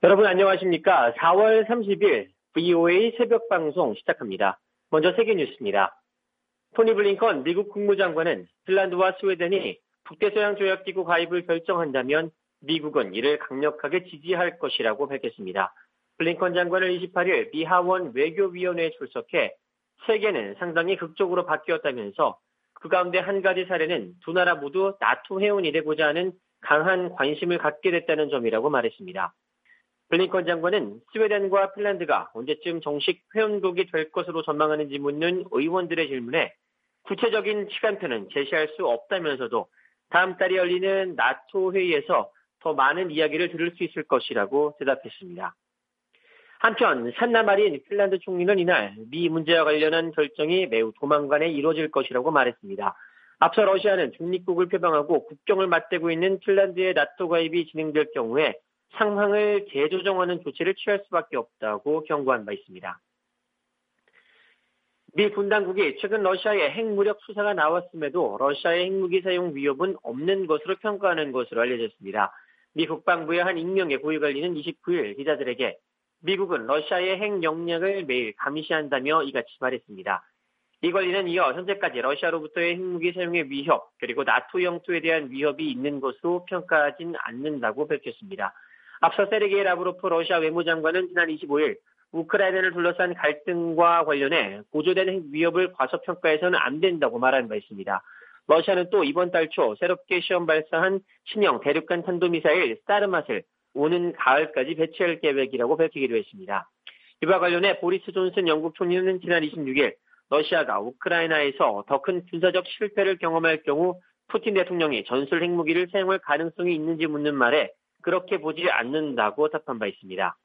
여러분 안녕하십니까? 4월 30일 VOA 새벽 방송 시작합니다. 먼저 세계 뉴스입니다. 토니 블링컨 미국 국무장관은 핀란드와 스웨덴이 북대서양조약기구 가입을 결정한다면 미국은 이를 강력하게 지지할 것이라고 밝혔습니다. 블링컨 장관은 28일 미 하원 외교위원회에 출석해 세계는 상당히 극적으로 바뀌었다면서 그 가운데 한 가지 사례는 두 나라 모두 나토 회원이 되고자 하는 강한 관심을 갖게 됐다는 점이라고 말했습니다. 블링컨 장관은 스웨덴과 핀란드가 언제쯤 정식 회원국이 될 것으로 전망하는지 묻는 의원들의 질문에 구체적인 시간표는 제시할 수 없다면서도 다음 달에 열리는 나토 회의에서 더 많은 이야기를 들을 수 있을 것이라고 대답했습니다. 한편 산나마린 핀란드 총리는 이날 미 문제와 관련한 결정이 매우 조만간에 이루어질 것이라고 말했습니다. 앞서 러시아는 중립국을 표방하고 국경을 맞대고 있는 핀란드의 나토 가입이 진행될 경우에 상황을 재조정하는 조치를 취할 수밖에 없다고 경고한 바 있습니다. 미 군당국이 최근 러시아의 핵무력 수사가 나왔음에도 러시아의 핵무기 사용 위협은 없는 것으로 평가하는 것으로 알려졌습니다. 미 국방부의 한 익명의 고위관리는 29일 기자들에게 미국은 러시아의 핵 역량을 매일 감시한다며 이같이 말했습니다. 이 관리는 이어 현재까지 러시아로부터의 핵무기 사용의 위협 그리고 나토 영토에 대한 위협이 있는 것으로 평가하진 않는다고 밝혔습니다. 앞서 세르게이 라브로프 러시아 외무장관은 지난 25일 우크라이나를 둘러싼 갈등과 관련해 고조된 핵 위협을 과소평가해서는 안 된다고 말한 바 있습니다. 러시아는 또 이번 달 초 새롭게 시험 발사한 신형 대륙간 탄도미사일 사르맛을 오는 가을까지 배치할 계획이라고 밝히기도 했습니다. 이와 관련해 보리스 존슨 영국 총리는 지난 26일 러시아가 우크라이나에서 더 큰 군사적 실패를 경험할 경우 푸틴 대통령이 전술 핵무기를 사용할 가능성이 있는지 묻는 말에 그렇게 보지 않는다고 답한 바 있습니다.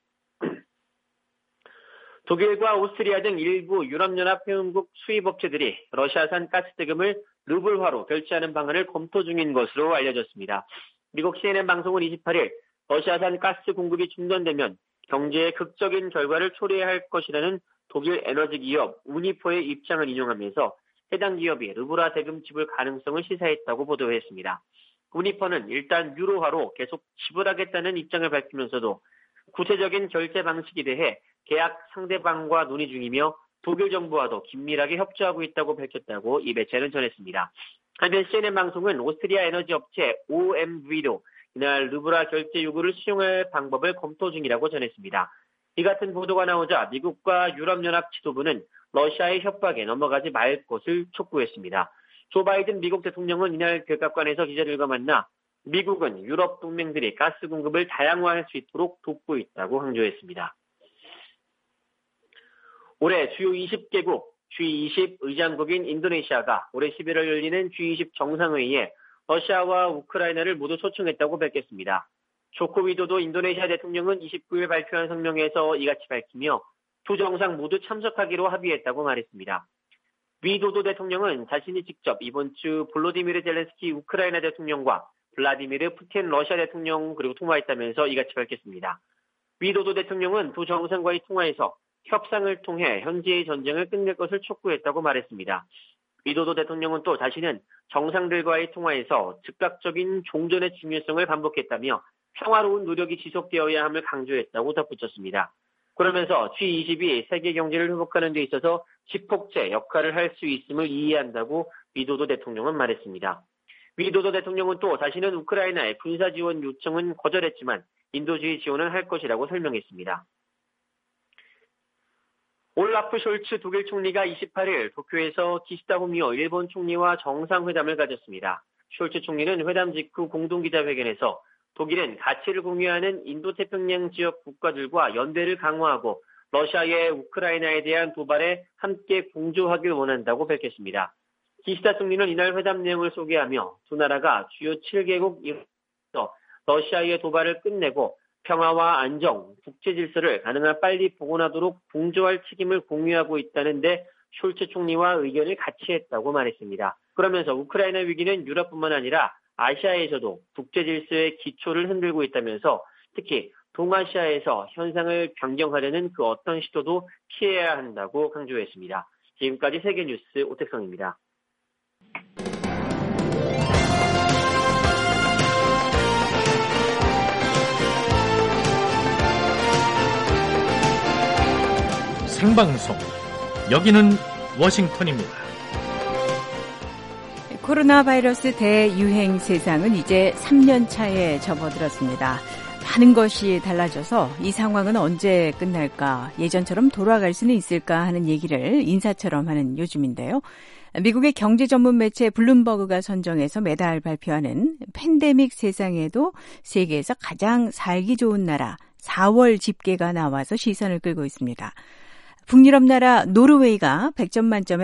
독일과 오스트리아 등 일부 유럽연합 회원국 수입업체들이 러시아산 가스대금을 루블화로 결제하는 방안을 검토 중인 것으로 알려졌습니다. 미국 CNN 방송은 28일 러시아산 가스 공급이 중단되면 경제에 극적인 결과를 초래해야 할 것이라는 독일 에너지 기업 우니퍼의 입장을 인용하면서 해당 기업이 루블화 대금 지불 가능성을 시사했다고 보도했습니다. 우니퍼는 일단 유로화로 계속 지불하겠다는 입장을 밝히면서도 구체적인 결제 방식에 대해 계약 상대방과 논의 중이며 독일 정부와도 긴밀하게 협조하고 있다고 밝혔다고 이 매체는 전했습니다. 한편 CNN 방송은 오스트리아 에너지 업체 OMV도 이날 루블화 결제 요구를 수용할 방법을 검토 중이라고 전했습니다. 이 같은 보도가 나오자 미국과 유럽연합 지도부는 러시아의 협박에 넘어가지 말 것을 촉구했습니다. 조 바이든 미국 대통령은 이날 백악관에서 기자들과 만나 미국은 유럽 동맹들이 가스 공급을 다양화할 수 있도록 돕고 있다고 강조했습니다. 올해 주요 20개국 G20 의장국인 인도네시아가 올해 11월 열리는 G20 정상회의에 러시아와 우크라이나를 모두 초청했다고 밝혔습니다. 조코 위도도 인도네시아 대통령은 29일 발표한 성명에서 이같이 밝히며 두 정상 모두 참석하기로 합의했다고 말했습니다. 위도도 대통령은 자신이 직접 이번 주 볼로디미르 젤렌스키 우크라이나 대통령과 블라디미르 푸틴 러시아 대통령 그리고 통화했다면서 이같이 밝혔습니다. 위도도 대통령은 두 정상과의 통화에서 협상을 통해 현재의 전쟁을 끝낼 것을 촉구했다고 말했습니다. 위도도 대통령은 또 자신은 정상들과의 통화에서 즉각적인 종전의 중요성을 반복했다며 평화로운 노력이 지속되어야 함을 강조했다고 덧붙였습니다. 그러면서 G20이 세계 경제를 회복하는 데 있어서 지폭제 역할을 할 수 있음을 이해한다고 위도도 대통령은 말했습니다. 위도도 대통령은 또 자신은 우크라이나의 군사 지원 요청은 거절했지만 인도주의 지원을 할 것이라고 설명했습니다. 올라프 숄츠 독일 총리가 28일 도쿄에서 기시다 후미오 일본 총리와 정상회담을 가졌습니다. 숄츠 총리는 회담 직후 공동기자회견에서 독일은 가치를 공유하는 인도태평양 지역 국가들과 연대를 강화하고 러시아의 우크라이나에 대한 도발에 함께 공조하길 원한다고 밝혔습니다. 기시다 총리는 이날 회담 내용을 소개하며 두 나라가 주요 7개국에서 러시아의 도발을 끝내고 평화와 안정, 국제 질서를 가능한 빨리 복원하도록 공조할 책임을 공유하고 있다는데 숄츠 총리와 의견을 같이 했다고 말했습니다. 그러면서 우크라이나 위기는 유럽뿐만 아니라 아시아에서도 국제 질서의 기초를 흔들고 있다면서 특히 동아시아에서 현상을 변경하려는 그 어떤 시도도 피해야 한다고 강조했습니다. 지금까지 세계뉴스 오택성입니다. 생방송. 여기는 워싱턴입니다. 코로나 바이러스 대유행 세상은 이제 3년 차에 접어들었습니다. 많은 것이 달라져서 이 상황은 언제 끝날까, 예전처럼 돌아갈 수는 있을까 하는 얘기를 인사처럼 하는 요즘인데요. 미국의 경제 전문 매체 블룸버그가 선정해서 매달 발표하는 팬데믹 세상에도 세계에서 가장 살기 좋은 나라 4월 집계가 나와서 시선을 끌고 있습니다. 북유럽 나라 노르웨이가 100점 만점에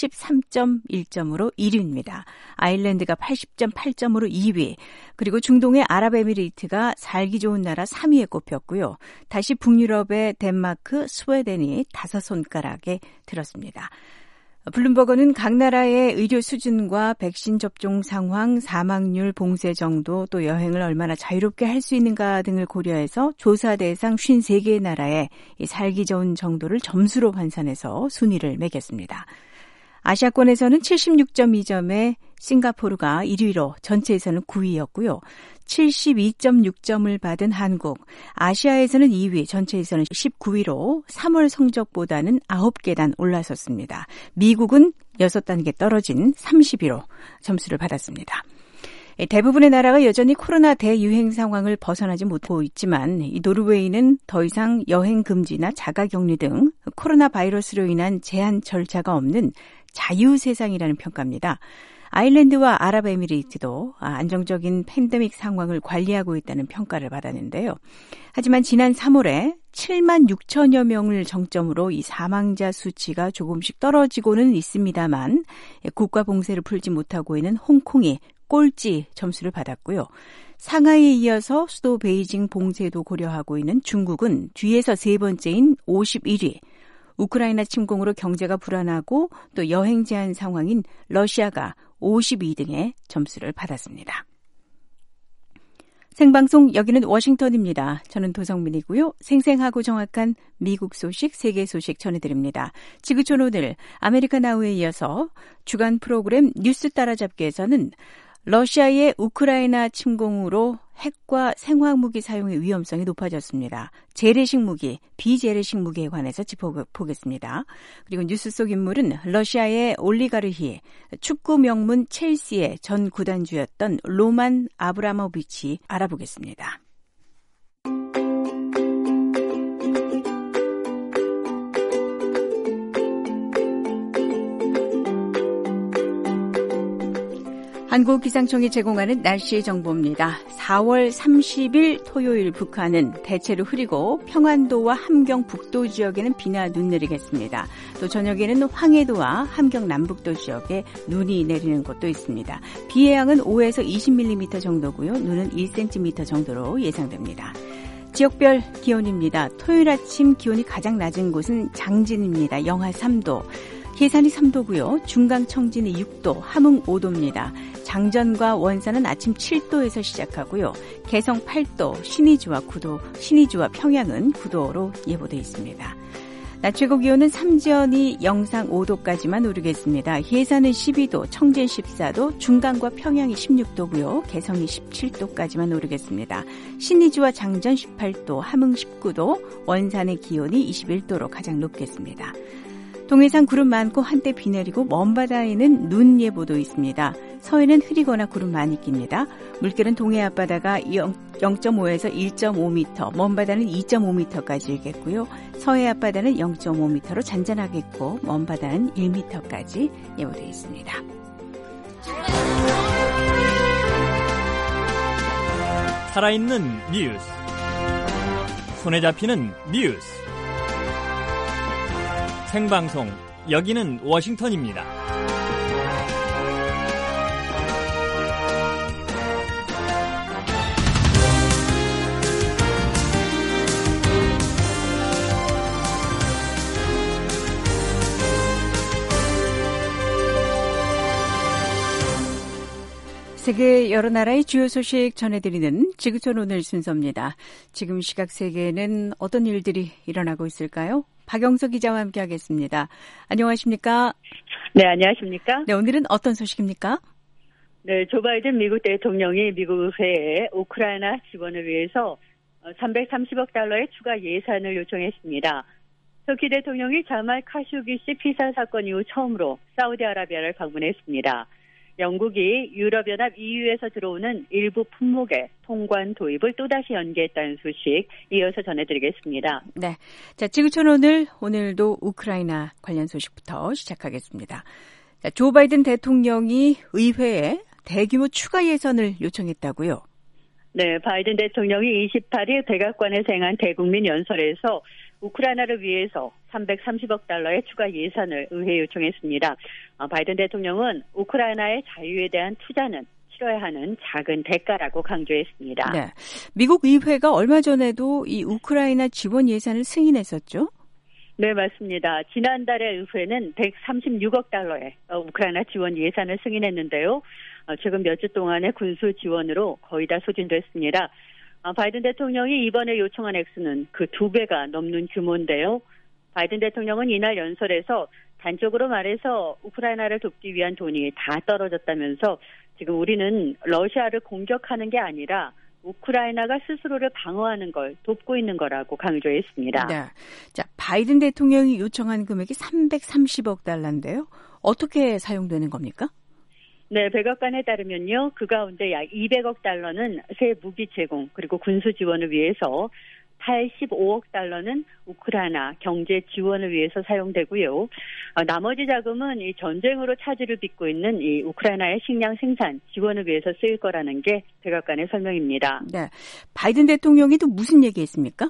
83.1점으로 1위입니다. 아일랜드가 80.8점으로 2위, 그리고 중동의 아랍에미리트가 살기 좋은 나라 3위에 꼽혔고요. 다시 북유럽의 덴마크, 스웨덴이 5손가락에 들었습니다. 블룸버그는 각 나라의 의료 수준과 백신 접종 상황, 사망률, 봉쇄 정도, 또 여행을 얼마나 자유롭게 할 수 있는가 등을 고려해서 조사 대상 53개의 나라의 살기 좋은 정도를 점수로 환산해서 순위를 매겼습니다. 아시아권에서는 76.2점에 싱가포르가 1위로 전체에서는 9위였고요. 72.6점을 받은 한국, 아시아에서는 2위, 전체에서는 19위로 3월 성적보다는 9계단 올라섰습니다. 미국은 6단계 떨어진 30위로 점수를 받았습니다. 대부분의 나라가 여전히 코로나 대유행 상황을 벗어나지 못하고 있지만 이 노르웨이는 더 이상 여행 금지나 자가격리 등 코로나 바이러스로 인한 제한 절차가 없는 자유세상이라는 평가입니다. 아일랜드와 아랍에미리트도 안정적인 팬데믹 상황을 관리하고 있다는 평가를 받았는데요. 하지만 지난 3월에 7만 6천여 명을 정점으로 이 사망자 수치가 조금씩 떨어지고는 있습니다만 국가 봉쇄를 풀지 못하고 있는 홍콩이 꼴찌 점수를 받았고요. 상하이에 이어서 수도 베이징 봉쇄도 고려하고 있는 중국은 뒤에서 세 번째인 51위, 우크라이나 침공으로 경제가 불안하고 또 여행 제한 상황인 러시아가 52등의 점수를 받았습니다. 생방송 여기는 워싱턴입니다. 저는 도성민이고요. 생생하고 정확한 미국 소식, 세계 소식 전해드립니다. 지구촌 오늘 아메리카 나우에 이어서 주간 프로그램 뉴스 따라잡기에서는 러시아의 우크라이나 침공으로 핵과 생화무기 사용의 위험성이 높아졌습니다. 재래식 무기, 비재래식 무기에 관해서 짚어보겠습니다. 그리고 뉴스 속 인물은 러시아의 올리가르히, 축구 명문 첼시의 전 구단주였던 로만 아브라모비치 알아보겠습니다. 한국기상청이 제공하는 날씨 정보입니다. 4월 30일 토요일 북한은 대체로 흐리고 평안도와 함경 북도 지역에는 비나 눈 내리겠습니다. 또 저녁에는 황해도와 함경 남북도 지역에 눈이 내리는 곳도 있습니다. 비의 양은 5에서 20mm 정도고요. 눈은 1cm 정도로 예상됩니다. 지역별 기온입니다. 토요일 아침 기온이 가장 낮은 곳은 장진입니다. 영하 3도. 계산이 3도고요. 중강 청진이 6도, 함흥 5도입니다. 장전과 원산은 아침 7도에서 시작하고요. 개성 8도, 신의주와 평양은 9도로 예보되어 있습니다. 낮 최고 기온은 삼지연이 영상 5도까지만 오르겠습니다. 해산은 12도, 청진 14도, 중강과 평양이 16도고요. 개성이 17도까지만 오르겠습니다. 신의주와 장전 18도, 함흥 19도, 원산의 기온이 21도로 가장 높겠습니다. 동해상 구름 많고 한때 비 내리고 먼바다에는 눈 예보도 있습니다. 서해는 흐리거나 구름 많이 낍니다. 물결은 동해 앞바다가 0.5에서 1.5m, 먼바다는 2.5m까지 일겠고요. 서해 앞바다는 0.5m로 잔잔하겠고 먼바다는 1m까지 예보되어 있습니다. 살아있는 뉴스, 손에 잡히는 뉴스, 생방송 여기는 워싱턴입니다. 세계 여러 나라의 주요 소식 전해드리는 지구촌 오늘 순서입니다. 지금 시각 세계에는 어떤 일들이 일어나고 있을까요? 박영석 기자와 함께하겠습니다. 안녕하십니까? 네, 안녕하십니까? 네, 오늘은 어떤 소식입니까? 네, 조 바이든 미국 대통령이 미국 의회에 우크라이나 지원을 위해서 330억 달러의 추가 예산을 요청했습니다. 터키 대통령이 자말 카쇼기시 피살 사건 이후 처음으로 사우디아라비아를 방문했습니다. 영국이 유럽연합 EU에서 들어오는 일부 품목의 통관 도입을 또다시 연기했다는 소식 이어서 전해드리겠습니다. 네, 자 지구촌 오늘도 우크라이나 관련 소식부터 시작하겠습니다. 자, 조 바이든 대통령이 의회에 대규모 추가 예산을 요청했다고요? 네, 바이든 대통령이 28일 백악관에서 행한 대국민 연설에서 우크라이나를 위해서 330억 달러의 추가 예산을 의회에 요청했습니다. 바이든 대통령은 우크라이나의 자유에 대한 투자는 치러야 하는 작은 대가라고 강조했습니다. 네, 미국 의회가 얼마 전에도 이 우크라이나 지원 예산을 승인했었죠? 네, 맞습니다. 지난달에 의회는 136억 달러의 우크라이나 지원 예산을 승인했는데요. 최근 몇 주 동안의 군수 지원으로 거의 다 소진됐습니다. 바이든 대통령이 이번에 요청한 액수는 그 2배가 넘는 규모인데요. 바이든 대통령은 이날 연설에서 단적으로 말해서 우크라이나를 돕기 위한 돈이 다 떨어졌다면서 지금 우리는 러시아를 공격하는 게 아니라 우크라이나가 스스로를 방어하는 걸 돕고 있는 거라고 강조했습니다. 네. 자, 바이든 대통령이 요청한 금액이 330억 달러인데요. 어떻게 사용되는 겁니까? 네, 백악관에 따르면요. 그 가운데 약 200억 달러는 새 무기 제공 그리고 군수 지원을 위해서 85억 달러는 우크라이나 경제 지원을 위해서 사용되고요. 나머지 자금은 이 전쟁으로 차질을 빚고 있는 이 우크라이나의 식량 생산 지원을 위해서 쓰일 거라는 게 백악관의 설명입니다. 네, 바이든 대통령이 또 무슨 얘기했습니까?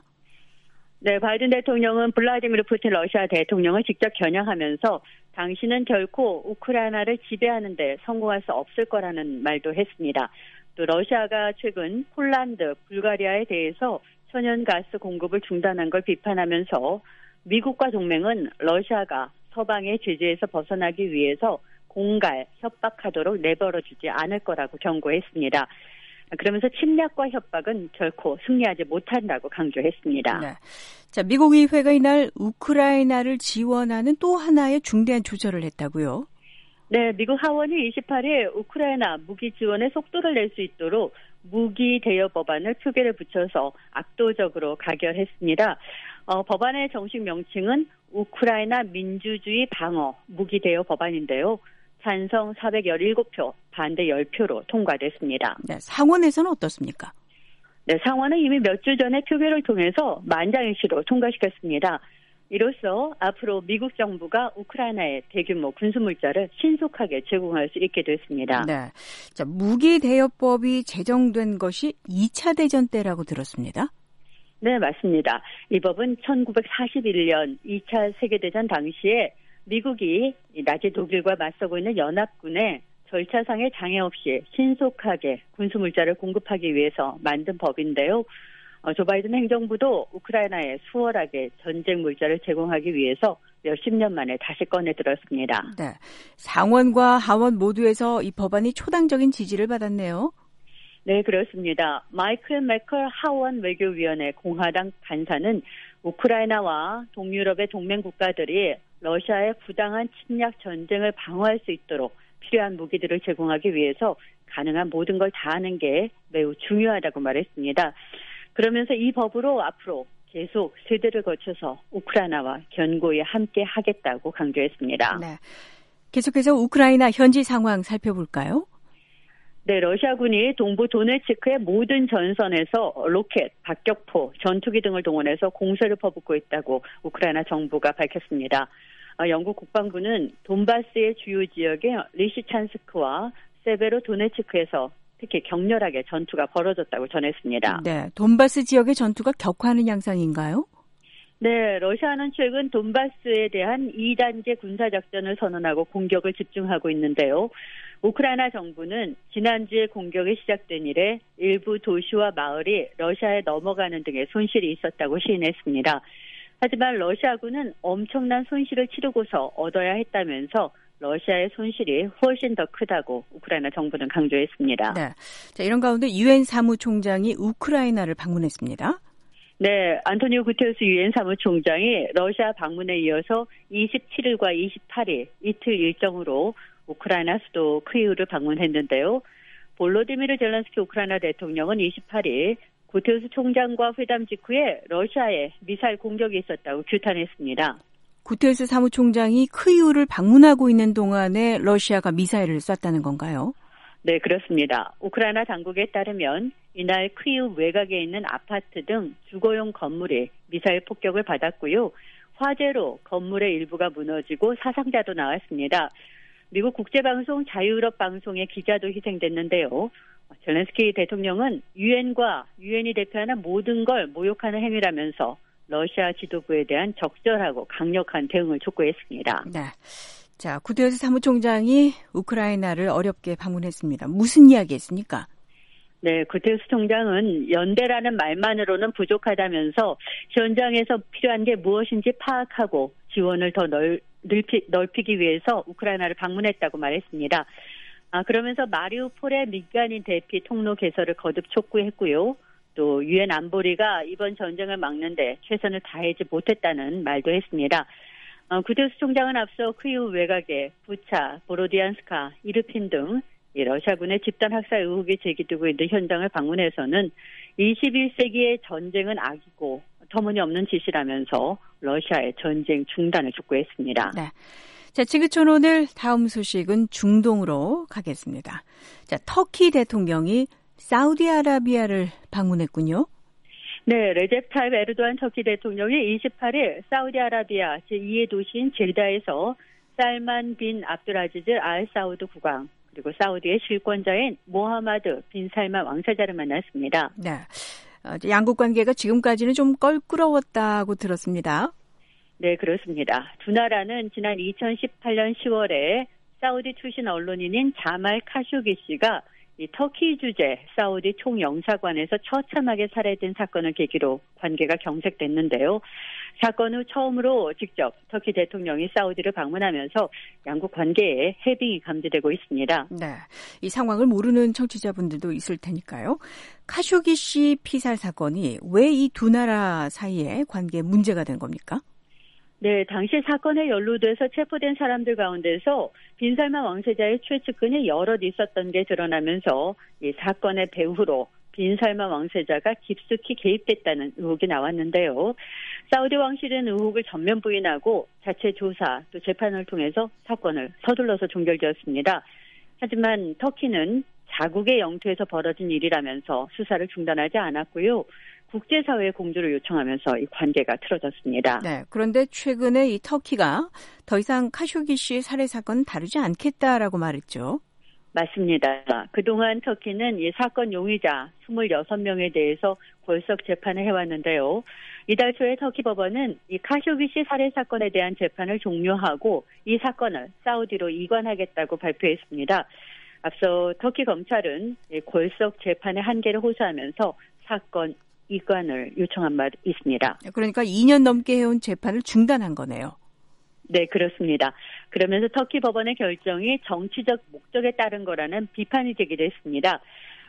네, 바이든 대통령은 블라디미르 푸틴 러시아 대통령을 직접 겨냥하면서 당신은 결코 우크라이나를 지배하는 데 성공할 수 없을 거라는 말도 했습니다. 또 러시아가 최근 폴란드, 불가리아에 대해서 천연가스 공급을 중단한 걸 비판하면서 미국과 동맹은 러시아가 서방의 제재에서 벗어나기 위해서 공갈, 협박하도록 내버려두지 않을 거라고 경고했습니다. 그러면서 침략과 협박은 결코 승리하지 못한다고 강조했습니다. 네. 자, 미국 의회가 이날 우크라이나를 지원하는 또 하나의 중대한 조처를 했다고요? 네, 미국 하원이 28일 우크라이나 무기 지원에 속도를 낼 수 있도록 무기 대여 법안을 표결에 붙여서 압도적으로 가결했습니다. 법안의 정식 명칭은 우크라이나 민주주의 방어 무기 대여 법안인데요. 찬성 417표, 반대 10표로 통과됐습니다. 네, 상원에서는 어떻습니까? 네, 상원은 이미 몇 주 전에 표결을 통해서 만장일치로 통과시켰습니다. 이로써 앞으로 미국 정부가 우크라이나에 대규모 군수물자를 신속하게 제공할 수 있게 됐습니다. 네, 자, 무기 대여법이 제정된 것이 2차 대전 때라고 들었습니다. 네, 맞습니다. 이 법은 1941년 2차 세계대전 당시에 미국이 나치 독일과 맞서고 있는 연합군에 절차상의 장애 없이 신속하게 군수물자를 공급하기 위해서 만든 법인데요. 조 바이든 행정부도 우크라이나에 수월하게 전쟁 물자를 제공하기 위해서 몇십 년 만에 다시 꺼내 들었습니다. 네, 상원과 하원 모두에서 이 법안이 초당적인 지지를 받았네요. 네, 그렇습니다. 마이클 매컬 하원 외교위원회 공화당 간사는 우크라이나와 동유럽의 동맹 국가들이 러시아의 부당한 침략 전쟁을 방어할 수 있도록 필요한 무기들을 제공하기 위해서 가능한 모든 걸 다하는 게 매우 중요하다고 말했습니다. 그러면서 이 법으로 앞으로 계속 세대를 거쳐서 우크라이나와 견고히 함께 하겠다고 강조했습니다. 네, 계속해서 우크라이나 현지 상황 살펴볼까요? 네, 러시아군이 동부 도네츠크의 모든 전선에서 로켓, 박격포, 전투기 등을 동원해서 공세를 퍼붓고 있다고 우크라이나 정부가 밝혔습니다. 영국 국방부는 돈바스의 주요 지역의 리시찬스크와 세베로도네츠크에서 특히 격렬하게 전투가 벌어졌다고 전했습니다. 네, 돈바스 지역의 전투가 격화하는 양상인가요? 네, 러시아는 최근 돈바스에 대한 2단계 군사작전을 선언하고 공격을 집중하고 있는데요. 우크라이나 정부는 지난주에 공격이 시작된 이래 일부 도시와 마을이 러시아에 넘어가는 등의 손실이 있었다고 시인했습니다. 하지만 러시아군은 엄청난 손실을 치르고서 얻어야 했다면서 러시아의 손실이 훨씬 더 크다고 우크라이나 정부는 강조했습니다. 네, 자, 이런 가운데 유엔 사무총장이 우크라이나를 방문했습니다. 네, 안토니오 구테르스 유엔 사무총장이 러시아 방문에 이어서 27일과 28일 이틀 일정으로 우크라이나 수도 키이우를 방문했는데요. 볼로디미르 젤렌스키 우크라이나 대통령은 28일 구테우스 총장과 회담 직후에 러시아에 미사일 공격이 있었다고 규탄했습니다. 구테우스 사무총장이 크이우를 방문하고 있는 동안에 러시아가 미사일을 쐈다는 건가요? 네, 그렇습니다. 우크라이나 당국에 따르면 이날 크이우 외곽에 있는 아파트 등 주거용 건물이 미사일 폭격을 받았고요. 화재로 건물의 일부가 무너지고 사상자도 나왔습니다. 미국 국제방송 자유유럽 방송의 기자도 희생됐는데요. 젤렌스키 대통령은 유엔과 유엔이 대표하는 모든 걸 모욕하는 행위라면서 러시아 지도부에 대한 적절하고 강력한 대응을 촉구했습니다. 네. 자, 구테우스 사무총장이 우크라이나를 어렵게 방문했습니다. 무슨 이야기 했습니까? 네, 구테우스 총장은 연대라는 말만으로는 부족하다면서 현장에서 필요한 게 무엇인지 파악하고 지원을 더 넓히기 위해서 우크라이나를 방문했다고 말했습니다. 그러면서 마리우폴의 민간인 대피 통로 개설을 거듭 촉구했고요. 또 유엔 안보리가 이번 전쟁을 막는데 최선을 다하지 못했다는 말도 했습니다. 구테우스 총장은 앞서 크이우 외곽에 부차, 보로디안스카, 이르핀 등 러시아군의 집단 학살 의혹이 제기되고 있는 현장을 방문해서는 21세기의 전쟁은 악이고 터무니없는 짓이라면서 러시아의 전쟁 중단을 촉구했습니다. 네. 자, 지구촌 오늘 다음 소식은 중동으로 가겠습니다. 자, 터키 대통령이 사우디아라비아를 방문했군요. 네, 레제프 타입 에르도안 터키 대통령이 28일 사우디아라비아 제2의 도시인 제다에서 살만 빈 압둘아지즈 알 사우드 국왕 그리고 사우디의 실권자인 모하마드 빈 살만 왕세자를 만났습니다. 네, 양국 관계가 지금까지는 좀 껄끄러웠다고 들었습니다. 네, 그렇습니다. 두 나라는 지난 2018년 10월에 사우디 출신 언론인인 자말 카쇼기 씨가 이 터키 주재 사우디 총영사관에서 처참하게 살해된 사건을 계기로 관계가 경색됐는데요. 사건 후 처음으로 직접 터키 대통령이 사우디를 방문하면서 양국 관계에 해빙이 감지되고 있습니다. 네, 이 상황을 모르는 청취자분들도 있을 테니까요. 카쇼기 씨 피살 사건이 왜 이 두 나라 사이에 관계에 문제가 된 겁니까? 네, 당시 사건에 연루돼서 체포된 사람들 가운데서 빈살만 왕세자의 최측근이 여럿 있었던 게 드러나면서 이 사건의 배후로 빈살만 왕세자가 깊숙이 개입됐다는 의혹이 나왔는데요. 사우디 왕실은 의혹을 전면 부인하고 자체 조사 또 재판을 통해서 사건을 서둘러서 종결되었습니다. 하지만 터키는 자국의 영토에서 벌어진 일이라면서 수사를 중단하지 않았고요. 국제사회의 공조를 요청하면서 이 관계가 틀어졌습니다. 네, 그런데 최근에 이 터키가 더 이상 카쇼기 씨 살해 사건은 다루지 않겠다라고 말했죠. 맞습니다. 그동안 터키는 이 사건 용의자 26명에 대해서 골석 재판을 해왔는데요. 이달 초에 터키 법원은 이 카쇼기 씨 살해 사건에 대한 재판을 종료하고 이 사건을 사우디로 이관하겠다고 발표했습니다. 앞서 터키 검찰은 골석 재판의 한계를 호소하면서 사건 이관을 요청한 바 있습니다. 그러니까 2년 넘게 해온 재판을 중단한 거네요. 네, 그렇습니다. 그러면서 터키 법원의 결정이 정치적 목적에 따른 거라는 비판이 제기됐습니다.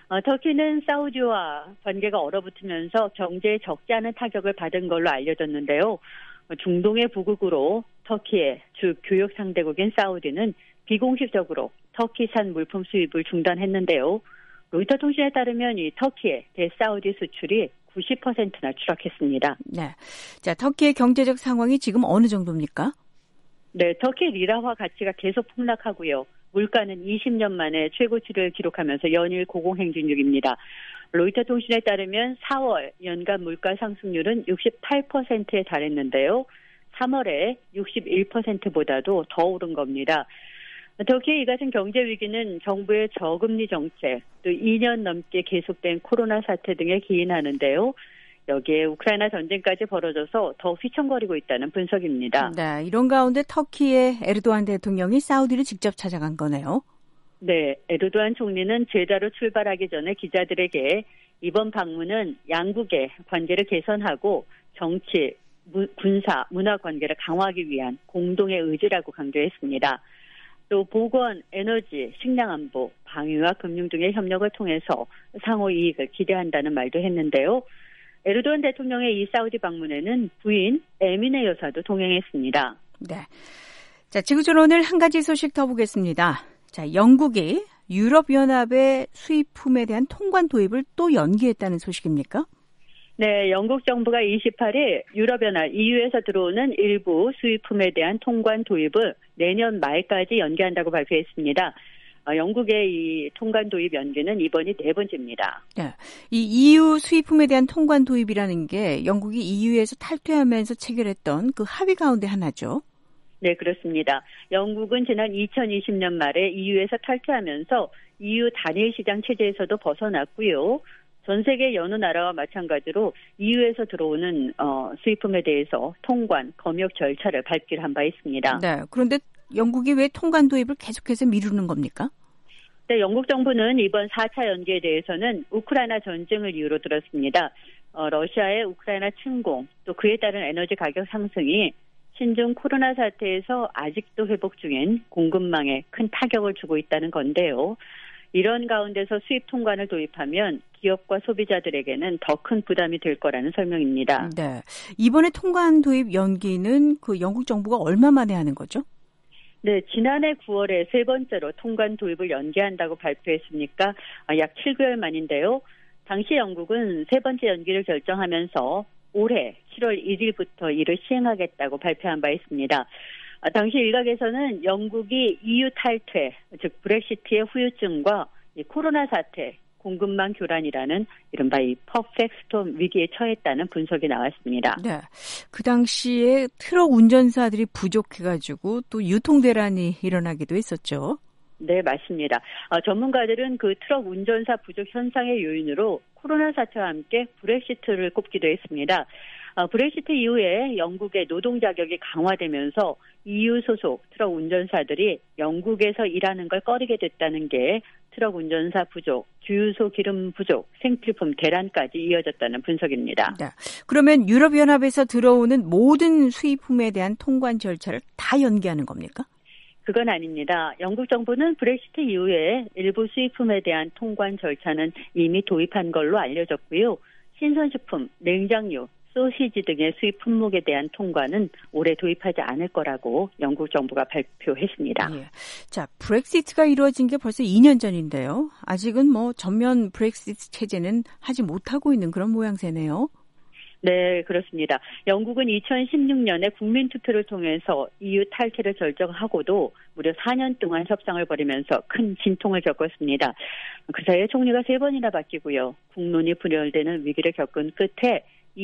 터키는 사우디와 관계가 얼어붙으면서 경제에 적지 않은 타격을 받은 걸로 알려졌는데요. 중동의 부국으로 터키의 주 교역 상대국인 사우디는 비공식적으로 터키산 물품 수입을 중단했는데요. 로이터 통신에 따르면 이 터키의 대사우디 수출이 90%나 추락했습니다. 네, 자, 터키의 경제적 상황이 지금 어느 정도입니까? 네, 터키 리라화 가치가 계속 폭락하고요. 물가는 20년 만에 최고치를 기록하면서 연일 고공행진 중입니다. 로이터 통신에 따르면 4월 연간 물가 상승률은 68%에 달했는데요. 3월에 61%보다도 더 오른 겁니다. 터키의 이 같은 경제 위기는 정부의 저금리 정책, 또 2년 넘게 계속된 코로나 사태 등에 기인하는데요. 여기에 우크라이나 전쟁까지 벌어져서 더 휘청거리고 있다는 분석입니다. 네, 이런 가운데 터키의 에르도안 대통령이 사우디를 직접 찾아간 거네요. 네, 에르도안 총리는 제다로 출발하기 전에 기자들에게 이번 방문은 양국의 관계를 개선하고 정치, 군사, 문화 관계를 강화하기 위한 공동의 의지라고 강조했습니다. 또 보건, 에너지, 식량안보, 방위와 금융 등의 협력을 통해서 상호 이익을 기대한다는 말도 했는데요. 에르도안 대통령의 이 사우디 방문에는 부인 에미네 여사도 동행했습니다. 네. 자, 지구촌 오늘 한 가지 소식 더 보겠습니다. 자, 영국이 유럽연합의 수입품에 대한 통관 도입을 또 연기했다는 소식입니까? 네, 영국 정부가 28일 유럽연합 EU에서 들어오는 일부 수입품에 대한 통관 도입을 내년 말까지 연기한다고 발표했습니다. 영국의 이 통관 도입 연기는 이번이 4번째입니다. 네, 이 EU 수입품에 대한 통관 도입이라는 게 영국이 EU에서 탈퇴하면서 체결했던 그 합의 가운데 하나죠. 네, 그렇습니다. 영국은 지난 2020년 말에 EU에서 탈퇴하면서 EU 단일 시장 체제에서도 벗어났고요. 전 세계 여느 나라와 마찬가지로 EU에서 들어오는 수입품에 대해서 통관, 검역 절차를 밟기로 한 바 있습니다. 네, 그런데 영국이 왜 통관 도입을 계속해서 미루는 겁니까? 네, 영국 정부는 이번 4차 연기에 대해서는 우크라이나 전쟁을 이유로 들었습니다. 러시아의 우크라이나 침공, 또 그에 따른 에너지 가격 상승이 신종 코로나 사태에서 아직도 회복 중인 공급망에 큰 타격을 주고 있다는 건데요. 이런 가운데서 수입 통관을 도입하면 기업과 소비자들에게는 더 큰 부담이 될 거라는 설명입니다. 네, 이번에 통관 도입 연기는 그 영국 정부가 얼마 만에 하는 거죠? 네, 지난해 9월에 3번째로 통관 도입을 연기한다고 발표했으니까 약 7개월 만인데요. 당시 영국은 3번째 연기를 결정하면서 올해 7월 1일부터 이를 시행하겠다고 발표한 바 있습니다. 당시 일각에서는 영국이 EU 탈퇴, 즉 브렉시트의 후유증과 이 코로나 사태, 공급망 교란이라는 이른바 이 퍼펙트 스톰 위기에 처했다는 분석이 나왔습니다. 네, 그 당시에 트럭 운전사들이 부족해가지고 또 유통 대란이 일어나기도 했었죠. 네, 맞습니다. 전문가들은 그 트럭 운전사 부족 현상의 요인으로 코로나 사태와 함께 브렉시트를 꼽기도 했습니다. 브렉시트 이후에 영국의 노동 자격이 강화되면서 EU 소속 트럭 운전사들이 영국에서 일하는 걸 꺼리게 됐다는 게 트럭 운전사 부족, 주유소 기름 부족, 생필품 대란까지 이어졌다는 분석입니다. 네. 그러면 유럽연합에서 들어오는 모든 수입품에 대한 통관 절차를 다 연기하는 겁니까? 그건 아닙니다. 영국 정부는 브렉시트 이후에 일부 수입품에 대한 통관 절차는 이미 도입한 걸로 알려졌고요. 신선식품, 냉장류, 소시지 등의 수입 품목에 대한 통관은 올해 도입하지 않을 거라고 영국 정부가 발표했습니다. 예. 자, 브렉시트가 이루어진 게 벌써 2년 전인데요. 아직은 전면 브렉시트 체제는 하지 못하고 있는 그런 모양새네요. 네, 그렇습니다. 영국은 2016년에 국민투표를 통해서 EU 탈퇴를 결정하고도 무려 4년 동안 협상을 벌이면서 큰 진통을 겪었습니다. 그 사이에 총리가 3번이나 바뀌고요. 국론이 분열되는 위기를 겪은 끝에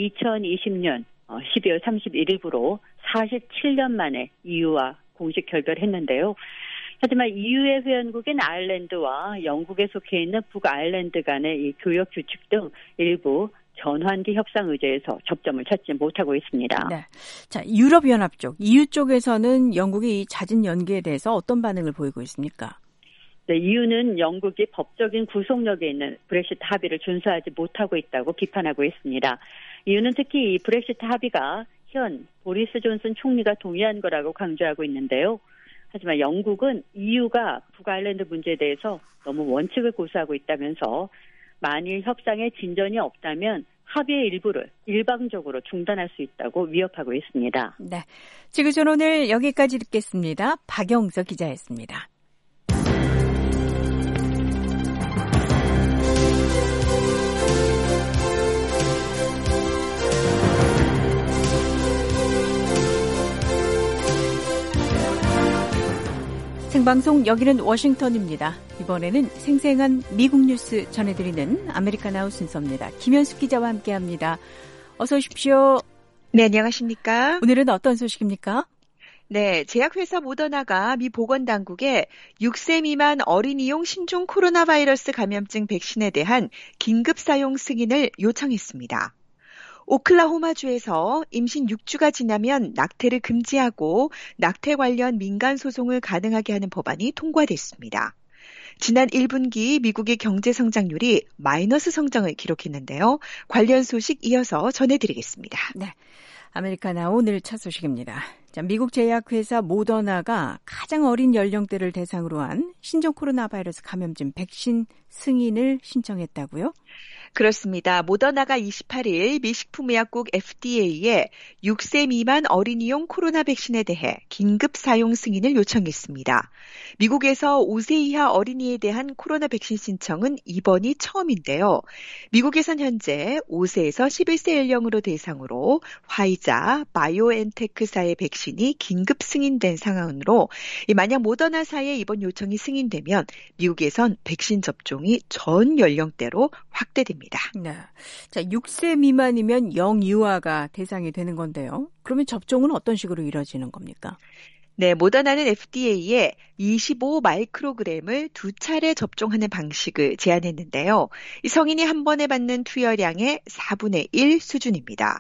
2020년 12월 31일부로 47년 만에 EU와 공식 결별했는데요. 하지만 EU의 회원국인 아일랜드와 영국에 속해 있는 북아일랜드 간의 이 교역 규칙 등 일부 전환기 협상 의제에서 접점을 찾지 못하고 있습니다. 네. 자, 유럽연합 쪽, EU 쪽에서는 영국의 이 잦은 연기에 대해서 어떤 반응을 보이고 있습니까? 네, EU는 영국이 법적인 구속력에 있는 브렉시트 합의를 준수하지 못하고 있다고 비판하고 있습니다. EU는 특히 이 브렉시트 합의가 현 보리스 존슨 총리가 동의한 거라고 강조하고 있는데요. 하지만 영국은 EU가 북아일랜드 문제에 대해서 너무 원칙을 고수하고 있다면서 만일 협상에 진전이 없다면 합의의 일부를 일방적으로 중단할 수 있다고 위협하고 있습니다. 네, 지구촌 오늘 여기까지 듣겠습니다. 박영서 기자였습니다. 생방송 여기는 워싱턴입니다. 이번에는 생생한 미국 뉴스 전해드리는 아메리카나우 순서입니다. 김현숙 기자와 함께합니다. 어서 오십시오. 네, 안녕하십니까? 오늘은 어떤 소식입니까? 네, 제약회사 모더나가 미 보건당국에 6세 미만 어린이용 신종 코로나 바이러스 감염증 백신에 대한 긴급 사용 승인을 요청했습니다. 오클라호마주에서 임신 6주가 지나면 낙태를 금지하고 낙태 관련 민간 소송을 가능하게 하는 법안이 통과됐습니다. 지난 1분기 미국의 경제 성장률이 마이너스 성장을 기록했는데요. 관련 소식 이어서 전해드리겠습니다. 네, 아메리카나 오늘 첫 소식입니다. 자, 미국 제약회사 모더나가 가장 어린 연령대를 대상으로 한 신종 코로나 바이러스 감염증 백신 승인을 신청했다고요? 그렇습니다. 모더나가 28일 미 식품의약국 FDA에 6세 미만 어린이용 코로나 백신에 대해 긴급 사용 승인을 요청했습니다. 미국에서 5세 이하 어린이에 대한 코로나 백신 신청은 이번이 처음인데요. 미국에선 현재 5세에서 11세 연령으로 대상으로 화이자, 바이오엔테크사의 백신이 긴급 승인된 상황으로 만약 모더나사의 이번 요청이 승인되면 미국에선 백신 접종이 전 연령대로 확대됩니다. 네. 자, 6세 미만이면 영유아가 대상이 되는 건데요. 그러면 접종은 어떤 식으로 이루어지는 겁니까? 네, 모더나는 FDA에 25 마이크로그램을 2차례 접종하는 방식을 제안했는데요. 이 성인이 한 번에 받는 투여량의 4분의 1 수준입니다.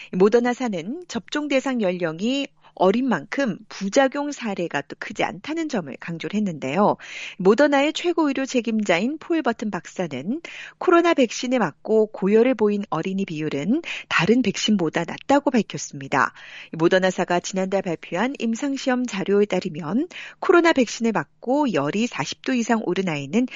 모더나사는 접종 대상 연령이 어린 만큼 부작용 사례가 또 크지 않다는 점을 강조를 했는데요. 모더나의 최고 의료 책임자인 폴 버튼 박사는 코로나 백신에 맞고 고열을 보인 어린이 비율은 다른 백신보다 낮다고 밝혔습니다. 모더나사가 지난달 발표한 임상시험 자료에 따르면 코로나 백신에 맞고 열이 40도 이상 오른 아이는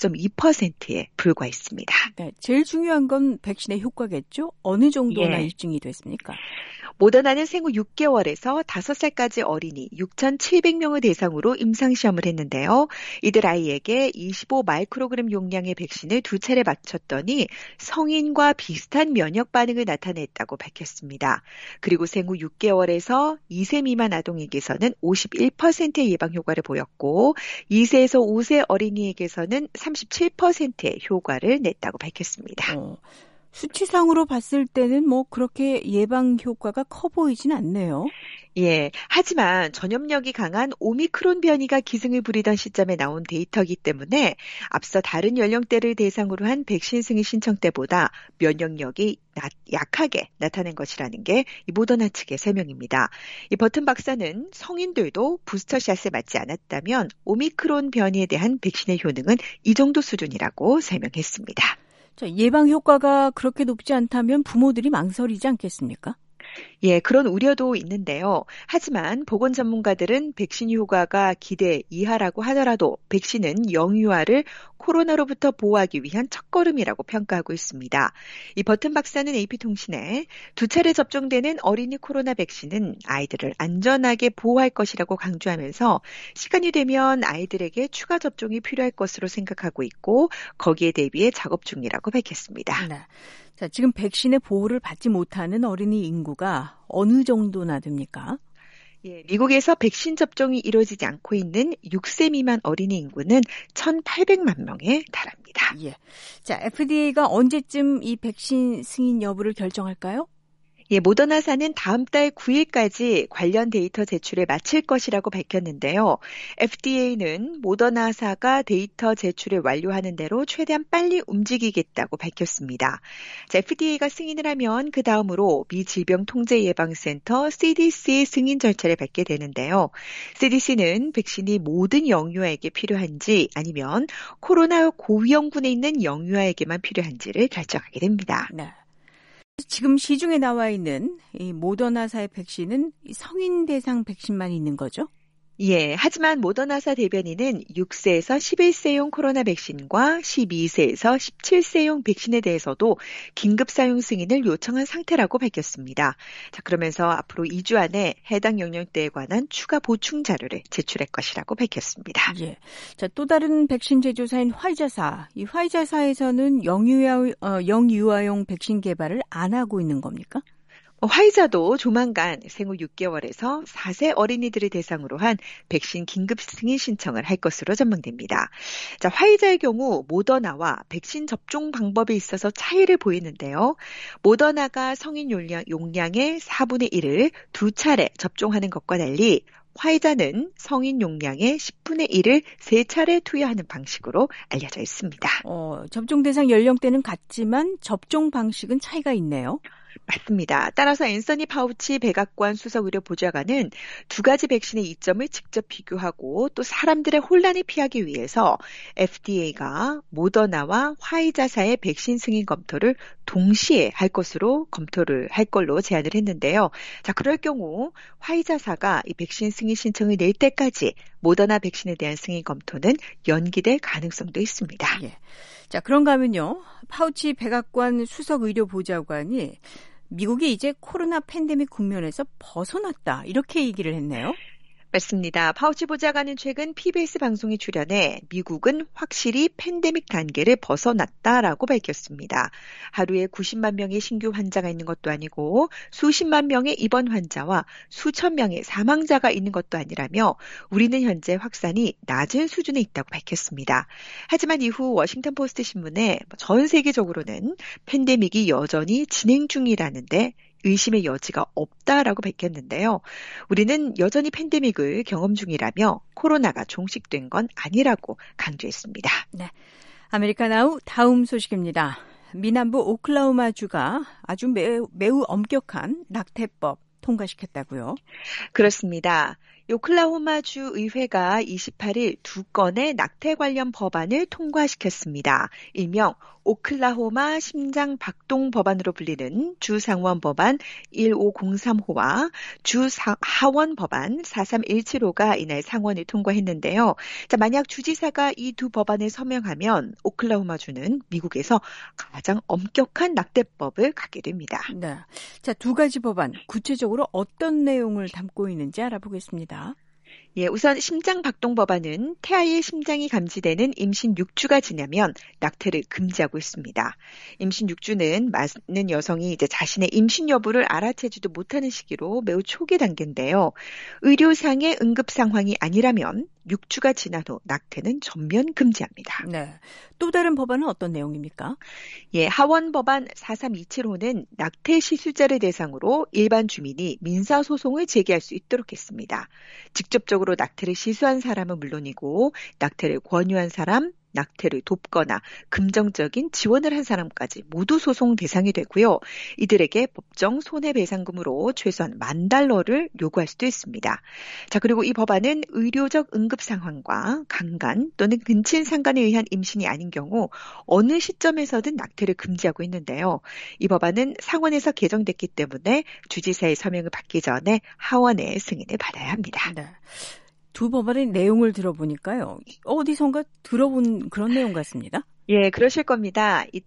0.2%에 불과했습니다. 네, 제일 중요한 건 백신의 효과겠죠? 어느 정도나 입증이 됐습니까? 모더나는 생후 6개월에서 5살까지 어린이 6,700명을 대상으로 임상시험을 했는데요. 이들 아이에게 25 마이크로그램 용량의 백신을 2차례 맞췄더니 성인과 비슷한 면역 반응을 나타냈다고 밝혔습니다. 그리고 생후 6개월에서 2세 미만 아동에게서는 51%의 예방 효과를 보였고 2세에서 5세 어린이에게서는 37%의 효과를 냈다고 밝혔습니다. 수치상으로 봤을 때는 뭐 그렇게 예방 효과가 커 보이진 않네요. 예, 하지만 전염력이 강한 오미크론 변이가 기승을 부리던 시점에 나온 데이터이기 때문에 앞서 다른 연령대를 대상으로 한 백신 승인 신청 때보다 면역력이 약하게 나타낸 것이라는 게 이 모더나 측의 설명입니다. 이 버튼 박사는 성인들도 부스터샷을 맞지 않았다면 오미크론 변이에 대한 백신의 효능은 이 정도 수준이라고 설명했습니다. 자, 예방 효과가 그렇게 높지 않다면 부모들이 망설이지 않겠습니까? 예, 그런 우려도 있는데요. 하지만 보건 전문가들은 백신 효과가 기대 이하라고 하더라도 백신은 영유아를 코로나로부터 보호하기 위한 첫걸음이라고 평가하고 있습니다. 이 버튼 박사는 AP통신에 2차례 접종되는 어린이 코로나 백신은 아이들을 안전하게 보호할 것이라고 강조하면서 시간이 되면 아이들에게 추가 접종이 필요할 것으로 생각하고 있고 거기에 대비해 작업 중이라고 밝혔습니다. 네. 자, 지금 백신의 보호를 받지 못하는 어린이 인구가 어느 정도나 됩니까? 예, 미국에서 백신 접종이 이루어지지 않고 있는 6세 미만 어린이 인구는 1,800만 명에 달합니다. 예. 자, FDA가 언제쯤 이 백신 승인 여부를 결정할까요? 예, 모더나사는 다음 달 9일까지 관련 데이터 제출을 마칠 것이라고 밝혔는데요. FDA는 모더나사가 데이터 제출을 완료하는 대로 최대한 빨리 움직이겠다고 밝혔습니다. 자, FDA가 승인을 하면 그 다음으로 미 질병통제예방센터 CDC의 승인 절차를 밟게 되는데요. CDC는 백신이 모든 영유아에게 필요한지 아니면 코로나 고위험군에 있는 영유아에게만 필요한지를 결정하게 됩니다. 네. 지금 시중에 나와 있는 이 모더나사의 백신은 성인 대상 백신만 있는 거죠? 예, 하지만 모더나사 대변인은 6세에서 11세용 코로나 백신과 12세에서 17세용 백신에 대해서도 긴급 사용 승인을 요청한 상태라고 밝혔습니다. 자, 그러면서 앞으로 2주 안에 해당 연령대에 관한 추가 보충 자료를 제출할 것이라고 밝혔습니다. 예. 자, 또 다른 백신 제조사인 화이자사. 이 화이자사에서는 영유아용 백신 개발을 안 하고 있는 겁니까? 화이자도 조만간 생후 6개월에서 4세 어린이들을 대상으로 한 백신 긴급 승인 신청을 할 것으로 전망됩니다. 자, 화이자의 경우 모더나와 백신 접종 방법에 있어서 차이를 보이는데요. 모더나가 성인 용량의 4분의 1을 2차례 접종하는 것과 달리 화이자는 성인 용량의 10분의 1을 3차례 투여하는 방식으로 알려져 있습니다. 접종 대상 연령대는 같지만 접종 방식은 차이가 있네요. 맞습니다. 따라서 앤서니 파우치 백악관 수석의료보좌관은 두 가지 백신의 이점을 직접 비교하고 또 사람들의 혼란을 피하기 위해서 FDA가 모더나와 화이자사의 백신 승인 검토를 동시에 할 것으로 검토를 할 걸로 제안을 했는데요. 자, 그럴 경우 화이자사가 이 백신 승인 신청을 낼 때까지 모더나 백신에 대한 승인 검토는 연기될 가능성도 있습니다. 예. 자, 그런가 하면요. 파우치 백악관 수석의료보좌관이 미국이 이제 코로나 팬데믹 국면에서 벗어났다 이렇게 얘기를 했네요. 맞습니다. 파우치 보좌관은 최근 PBS 방송에 출연해 미국은 확실히 팬데믹 단계를 벗어났다라고 밝혔습니다. 하루에 90만 명의 신규 환자가 있는 것도 아니고 수십만 명의 입원 환자와 수천 명의 사망자가 있는 것도 아니라며 우리는 현재 확산이 낮은 수준에 있다고 밝혔습니다. 하지만 이후 워싱턴 포스트 신문에 전 세계적으로는 팬데믹이 여전히 진행 중이라는데 의심의 여지가 없다라고 밝혔는데요. 우리는 여전히 팬데믹을 경험 중이라며 코로나가 종식된 건 아니라고 강조했습니다. 네, 아메리카 나우 다음 소식입니다. 미남부 오클라호마주가 아주 매우 엄격한 낙태법 통과시켰다고요? 그렇습니다. 오클라호마주 의회가 28일 두 건의 낙태 관련 법안을 통과시켰습니다. 일명 오클라호마 심장 박동 법안으로 불리는 주상원 법안 1503호와 주하원 법안 43175가 이날 상원을 통과했는데요. 자, 만약 주지사가 이 두 법안을 서명하면 오클라호마주는 미국에서 가장 엄격한 낙태법을 갖게 됩니다. 네. 자, 두 가지 법안 구체적으로 어떤 내용을 담고 있는지 알아보겠습니다. 예, 우선 심장 박동 법안은 태아의 심장이 감지되는 임신 6주가 지나면 낙태를 금지하고 있습니다. 임신 6주는 많은 여성이 이제 자신의 임신 여부를 알아채지도 못하는 시기로 매우 초기 단계인데요. 의료상의 응급 상황이 아니라면 6주가 지나도 낙태는 전면 금지합니다. 네. 또 다른 법안은 어떤 내용입니까? 예, 하원 법안 4327호는 낙태 시술자를 대상으로 일반 주민이 민사 소송을 제기할 수 있도록 했습니다. 직접적으로 낙태를 시술한 사람은 물론이고 낙태를 권유한 사람, 낙태를 돕거나 금전적인 지원을 한 사람까지 모두 소송 대상이 되고요. 이들에게 법정 손해배상금으로 최소한 $10,000를 요구할 수도 있습니다. 자, 그리고 이 법안은 의료적 응급 상황과 강간 또는 근친 상간에 의한 임신이 아닌 경우 어느 시점에서든 낙태를 금지하고 있는데요. 이 법안은 상원에서 개정됐기 때문에 주지사의 서명을 받기 전에 하원의 승인을 받아야 합니다. 네. 두 법안의 내용을 들어보니까요. 어디선가 들어본 그런 내용 같습니다. 예, 그러실 겁니다. 이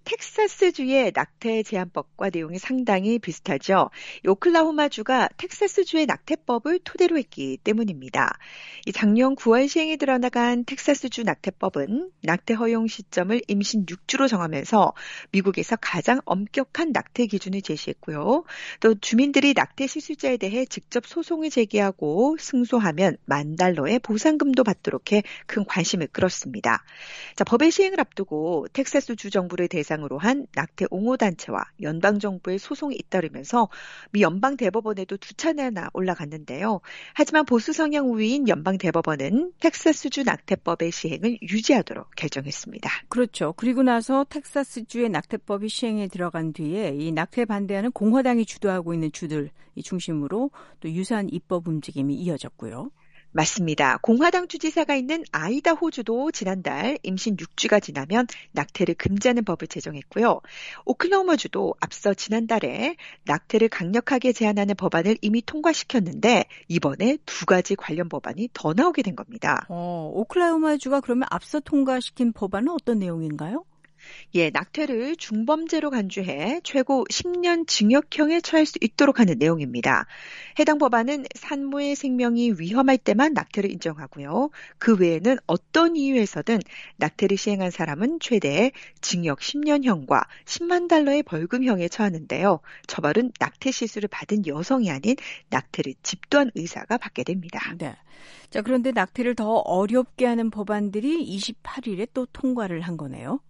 텍사스주의 낙태 제한법과 내용이 상당히 비슷하죠. 이 오클라호마주가 텍사스주의 낙태법을 토대로 했기 때문입니다. 이 작년 9월 시행에 들어나간 텍사스주 낙태법은 낙태 허용 시점을 임신 6주로 정하면서 미국에서 가장 엄격한 낙태 기준을 제시했고요. 또 주민들이 낙태 시술자에 대해 직접 소송을 제기하고 승소하면 $10,000의 보상금도 받도록 해 큰 관심을 끌었습니다. 자, 법의 시행을 앞두고 텍사스주 정부를 대상으로 한 낙태 옹호단체와 연방정부의 소송이 잇따르면서 미 연방대법원에도 두 차례나 올라갔는데요. 하지만 보수 성향 우위인 연방대법원은 텍사스주 낙태법의 시행을 유지하도록 결정했습니다. 그렇죠. 그리고 나서 텍사스주의 낙태법이 시행에 들어간 뒤에 이 낙태 반대하는 공화당이 주도하고 있는 주들 중심으로 또 유사한 입법 움직임이 이어졌고요. 맞습니다. 공화당 주지사가 있는 아이다호주도 지난달 임신 6주가 지나면 낙태를 금지하는 법을 제정했고요. 오클라호마주도 앞서 지난달에 낙태를 강력하게 제한하는 법안을 이미 통과시켰는데 이번에 두 가지 관련 법안이 더 나오게 된 겁니다. 오클라호마주가 그러면 앞서 통과시킨 법안은 어떤 내용인가요? 예, 낙태를 중범죄로 간주해 최고 10년 징역형에 처할 수 있도록 하는 내용입니다. 해당 법안은 산모의 생명이 위험할 때만 낙태를 인정하고요. 그 외에는 어떤 이유에서든 낙태를 시행한 사람은 최대 징역 10년형과 $100,000의 벌금형에 처하는데요. 처벌은 낙태 시술을 받은 여성이 아닌 낙태를 집도한 의사가 받게 됩니다. 네. 자, 그런데 낙태를 더 어렵게 하는 법안들이 28일에 또 통과를 한 거네요.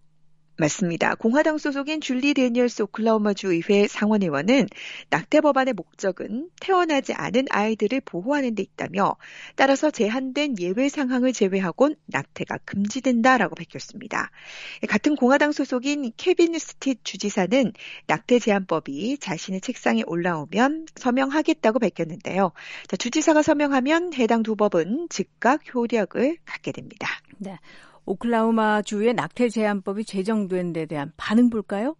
맞습니다. 공화당 소속인 줄리 데니얼스 오클라호마주 의회 상원의원은 낙태 법안의 목적은 태어나지 않은 아이들을 보호하는 데 있다며 따라서 제한된 예외 상황을 제외하곤 낙태가 금지된다라고 밝혔습니다. 같은 공화당 소속인 케빈 스티트 주지사는 낙태 제한법이 자신의 책상에 올라오면 서명하겠다고 밝혔는데요. 주지사가 서명하면 해당 두 법은 즉각 효력을 갖게 됩니다. 네. 오클라호마 주의 낙태 제한법이 제정된 데 대한 반응 볼까요?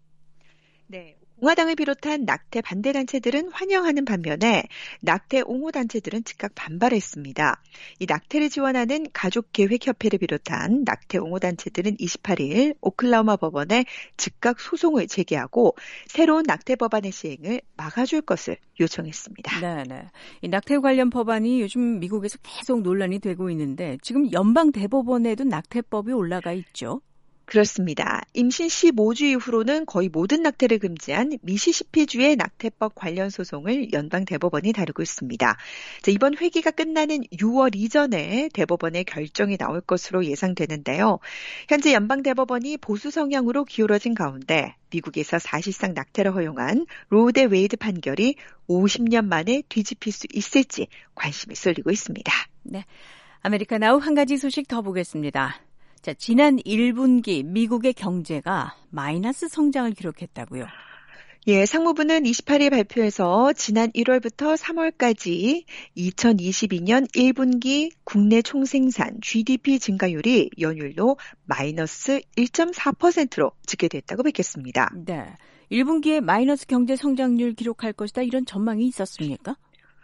네. 공화당을 비롯한 낙태 반대 단체들은 환영하는 반면에 낙태 옹호 단체들은 즉각 반발했습니다. 이 낙태를 지원하는 가족계획협회를 비롯한 낙태 옹호 단체들은 28일 오클라호마 법원에 즉각 소송을 제기하고 새로운 낙태 법안의 시행을 막아줄 것을 요청했습니다. 네. 이 낙태 관련 법안이 요즘 미국에서 계속 논란이 되고 있는데 지금 연방 대법원에도 낙태법이 올라가 있죠. 그렇습니다. 임신 15주 이후로는 거의 모든 낙태를 금지한 미시시피주의 낙태법 관련 소송을 연방 대법원이 다루고 있습니다. 이번 회기가 끝나는 6월 이전에 대법원의 결정이 나올 것으로 예상되는데요. 현재 연방 대법원이 보수 성향으로 기울어진 가운데 미국에서 사실상 낙태를 허용한 로 대 웨이드 판결이 50년 만에 뒤집힐 수 있을지 관심이 쏠리고 있습니다. 네, 아메리카나우 한 가지 소식 더 보겠습니다. 지난 1분기 미국의 경제가 마이너스 성장을 기록했다고요. 예, 상무부는 28일 발표에서 지난 1월부터 3월까지 2022년 1분기 국내 총생산 GDP 증가율이 연율로 마이너스 1.4%로 집계됐다고 밝혔습니다. 네, 1분기에 마이너스 경제 성장률 기록할 것이다 이런 전망이 있었습니까?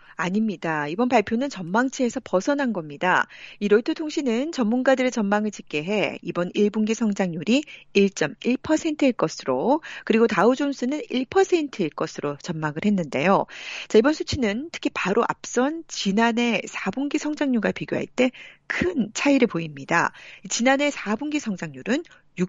아닙니다. 이번 발표는 전망치에서 벗어난 겁니다. 이 로이터 통신은 전문가들의 전망을 집계해 이번 1분기 성장률이 1.1%일 것으로 그리고 다우존스는 1%일 것으로 전망을 했는데요. 이번 수치는 특히 바로 앞선 지난해 4분기 성장률과 비교할 때 큰 차이를 보입니다. 지난해 4분기 성장률은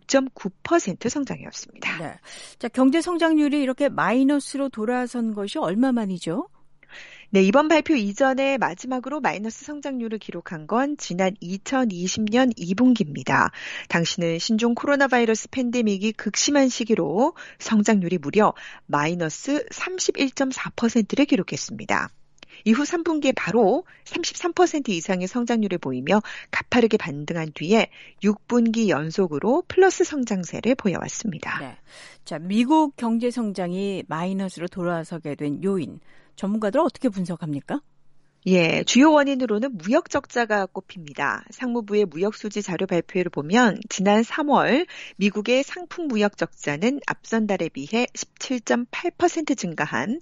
6.9% 성장이었습니다. 네. 경제 성장률이 이렇게 마이너스로 돌아선 것이 얼마 만이죠? 네, 이번 발표 이전에 마지막으로 마이너스 성장률을 기록한 건 지난 2020년 2분기입니다. 당시는 신종 코로나 바이러스 팬데믹이 극심한 시기로 성장률이 무려 마이너스 31.4%를 기록했습니다. 이후 3분기에 바로 33% 이상의 성장률을 보이며 가파르게 반등한 뒤에 6분기 연속으로 플러스 성장세를 보여왔습니다. 네. 미국 경제 성장이 마이너스로 돌아서게 된 요인, 전문가들은 어떻게 분석합니까? 예, 주요 원인으로는 무역 적자가 꼽힙니다. 상무부의 무역 수지 자료 발표를 보면 지난 3월 미국의 상품 무역 적자는 앞선 달에 비해 17.8% 증가한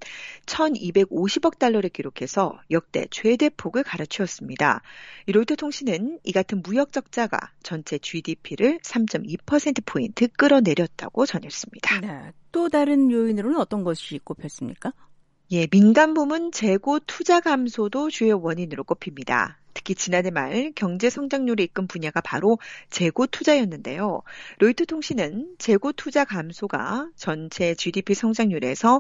1,250억 달러를 기록해서 역대 최대폭을 갈아치웠습니다. 로이터 통신은 이 같은 무역 적자가 전체 GDP를 3.2%포인트 끌어내렸다고 전했습니다. 네, 또 다른 요인으로는 어떤 것이 꼽혔습니까? 예, 민간 부문 재고 투자 감소도 주요 원인으로 꼽힙니다. 특히 지난해 말 경제 성장률을 이끈 분야가 바로 재고 투자였는데요. 로이터 통신은 재고 투자 감소가 전체 GDP 성장률에서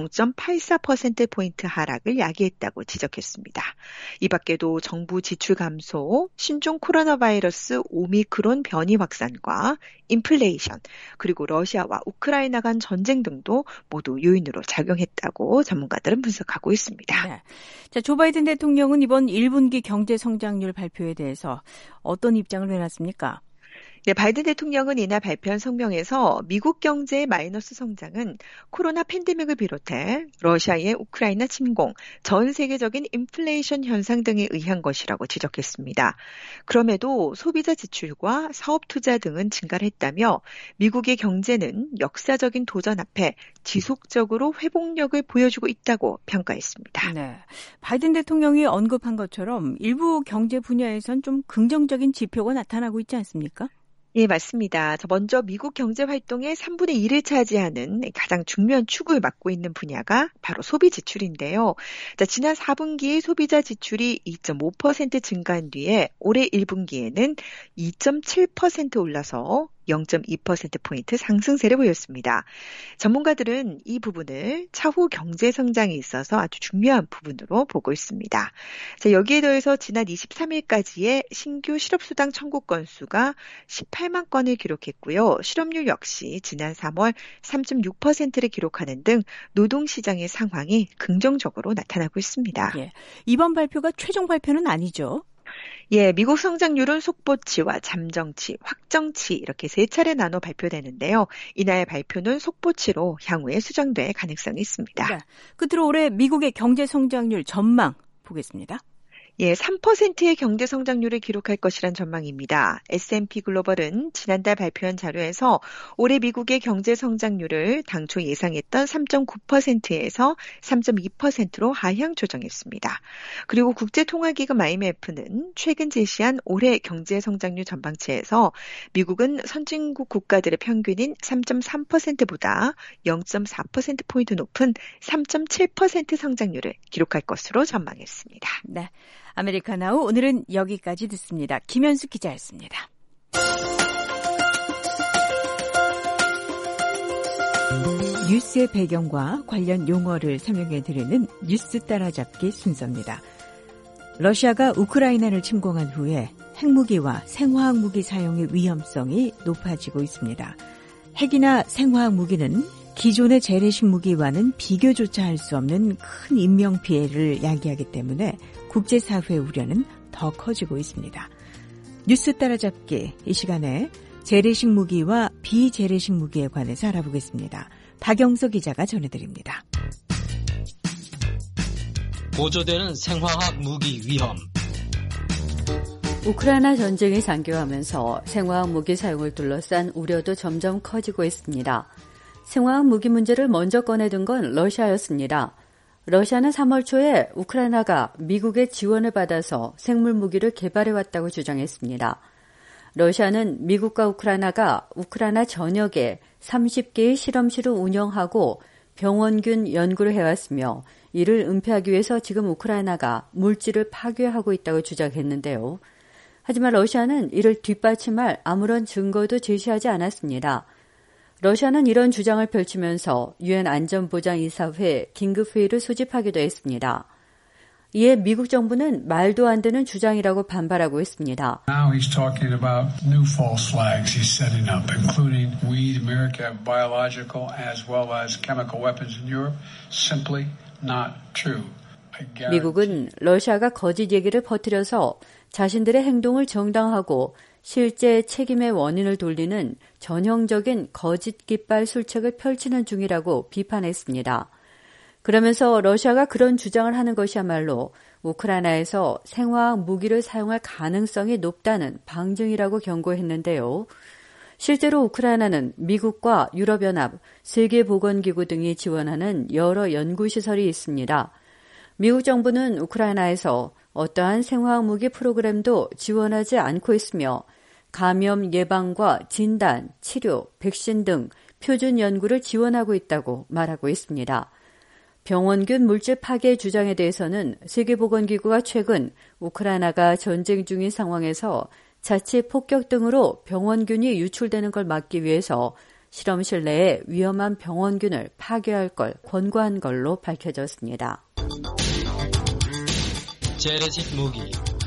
0.84%포인트 하락을 야기했다고 지적했습니다. 이 밖에도 정부 지출 감소, 신종 코로나 바이러스 오미크론 변이 확산과 인플레이션, 그리고 러시아와 우크라이나 간 전쟁 등도 모두 요인으로 작용했다고 전문가들은 분석하고 있습니다. 네. 조 바이든 대통령은 이번 1분기 경제 성장률 발표에 대해서 어떤 입장을 내놨습니까? 네, 바이든 대통령은 이날 발표한 성명에서 미국 경제의 마이너스 성장은 코로나 팬데믹을 비롯해 러시아의 우크라이나 침공, 전 세계적인 인플레이션 현상 등에 의한 것이라고 지적했습니다. 그럼에도 소비자 지출과 사업 투자 등은 증가를 했다며 미국의 경제는 역사적인 도전 앞에 지속적으로 회복력을 보여주고 있다고 평가했습니다. 네, 바이든 대통령이 언급한 것처럼 일부 경제 분야에선 좀 긍정적인 지표가 나타나고 있지 않습니까? 예, 맞습니다. 먼저 미국 경제 활동의 3분의 1을 차지하는 가장 중요한 축을 맡고 있는 분야가 바로 소비 지출인데요. 지난 4분기에 소비자 지출이 2.5% 증가한 뒤에 올해 1분기에는 2.7% 올라서 0.2%포인트 상승세를 보였습니다. 전문가들은 이 부분을 차후 경제 성장에 있어서 아주 중요한 부분으로 보고 있습니다. 자, 여기에 더해서 지난 23일까지의 신규 실업수당 청구 건수가 18만 건을 기록했고요. 실업률 역시 지난 3월 3.6%를 기록하는 등 노동시장의 상황이 긍정적으로 나타나고 있습니다. 예, 이번 발표가 최종 발표는 아니죠? 예, 미국 성장률은 속보치와 잠정치, 확정치 이렇게 세 차례 나눠 발표되는데요. 이날 발표는 속보치로 향후에 수정될 가능성이 있습니다. 네, 끝으로 올해 미국의 경제 성장률 전망 보겠습니다. 예, 3%의 경제 성장률을 기록할 것이란 전망입니다. S&P 글로벌은 지난달 발표한 자료에서 올해 미국의 경제 성장률을 당초 예상했던 3.9%에서 3.2%로 하향 조정했습니다. 그리고 국제통화기금 IMF는 최근 제시한 올해 경제 성장률 전망치에서 미국은 선진국 국가들의 평균인 3.3%보다 0.4%포인트 높은 3.7% 성장률을 기록할 것으로 전망했습니다. 네. 아메리카나우 오늘은 여기까지 듣습니다. 김현수 기자였습니다. 뉴스의 배경과 관련 용어를 설명해드리는 뉴스 따라잡기 순서입니다. 러시아가 우크라이나를 침공한 후에 핵무기와 생화학 무기 사용의 위험성이 높아지고 있습니다. 핵이나 생화학 무기는 기존의 재래식 무기와는 비교조차 할 수 없는 큰 인명피해를 야기하기 때문에 국제사회의 우려는 더 커지고 있습니다. 뉴스 따라잡기 이 시간에 재래식 무기와 비재래식 무기에 관해서 알아보겠습니다. 박영석 기자가 전해드립니다. 고조되는 생화학 무기 위험. 우크라이나 전쟁이 장기화하면서 생화학 무기 사용을 둘러싼 우려도 점점 커지고 있습니다. 생화학 무기 문제를 먼저 꺼내든 건 러시아였습니다. 러시아는 3월 초에 우크라이나가 미국의 지원을 받아서 생물 무기를 개발해왔다고 주장했습니다. 러시아는 미국과 우크라이나가 우크라이나 전역에 30개의 실험실을 운영하고 병원균 연구를 해왔으며 이를 은폐하기 위해서 지금 우크라이나가 물질을 파괴하고 있다고 주장했는데요. 하지만 러시아는 이를 뒷받침할 아무런 증거도 제시하지 않았습니다. 러시아는 이런 주장을 펼치면서 유엔 안전보장이사회 긴급회의를 소집하기도 했습니다. 이에 미국 정부는 말도 안 되는 주장이라고 반발하고 있습니다. Now he's talking about new false flags he's setting up, including we, America, have biological as well as chemical weapons in Europe. Simply not true. 미국은 러시아가 거짓 얘기를 퍼뜨려서 자신들의 행동을 정당화하고 실제 책임의 원인을 돌리는 전형적인 거짓 깃발 술책을 펼치는 중이라고 비판했습니다. 그러면서 러시아가 그런 주장을 하는 것이야말로 우크라이나에서 생화학 무기를 사용할 가능성이 높다는 방증이라고 경고했는데요. 실제로 우크라이나는 미국과 유럽연합, 세계보건기구 등이 지원하는 여러 연구시설이 있습니다. 미국 정부는 우크라이나에서 어떠한 생화학 무기 프로그램도 지원하지 않고 있으며 감염 예방과 진단, 치료, 백신 등 표준 연구를 지원하고 있다고 말하고 있습니다. 병원균 물질 파괴 주장에 대해서는 세계보건기구가 최근 우크라이나가 전쟁 중인 상황에서 자칫 폭격 등으로 병원균이 유출되는 걸 막기 위해서 실험실 내에 위험한 병원균을 파괴할 걸 권고한 걸로 밝혀졌습니다. 재래식 무기.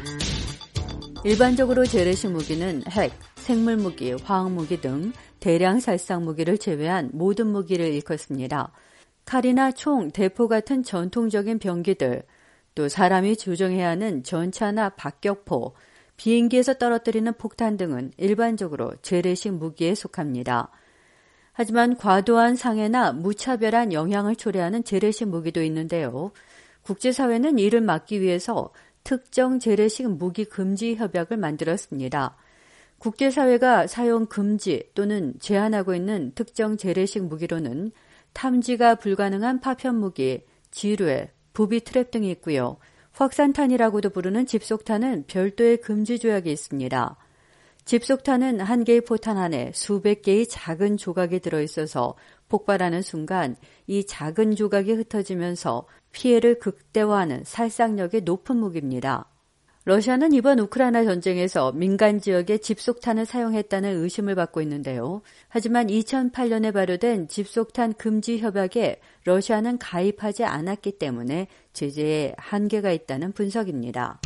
일반적으로 재래식 무기는 핵, 생물무기, 화학무기 등 대량 살상 무기를 제외한 모든 무기를 일컫습니다. 칼이나 총, 대포 같은 전통적인 병기들, 또 사람이 조종해야 하는 전차나 박격포, 비행기에서 떨어뜨리는 폭탄 등은 일반적으로 재래식 무기에 속합니다. 하지만 과도한 상해나 무차별한 영향을 초래하는 재래식 무기도 있는데요. 국제사회는 이를 막기 위해서 특정 재래식 무기 금지 협약을 만들었습니다. 국제사회가 사용 금지 또는 제한하고 있는 특정 재래식 무기로는 탐지가 불가능한 파편무기, 지뢰, 부비 트랩 등이 있고요. 확산탄이라고도 부르는 집속탄은 별도의 금지 조약이 있습니다. 집속탄은 한 개의 포탄 안에 수백 개의 작은 조각이 들어있어서 폭발하는 순간 이 작은 조각이 흩어지면서 피해를 극대화하는 살상력이 높은 무기입니다. 러시아는 이번 우크라이나 전쟁에서 민간 지역에 집속탄을 사용했다는 의심을 받고 있는데요. 하지만 2008년에 발효된 집속탄 금지 협약에 러시아는 가입하지 않았기 때문에 제재에 한계가 있다는 분석입니다.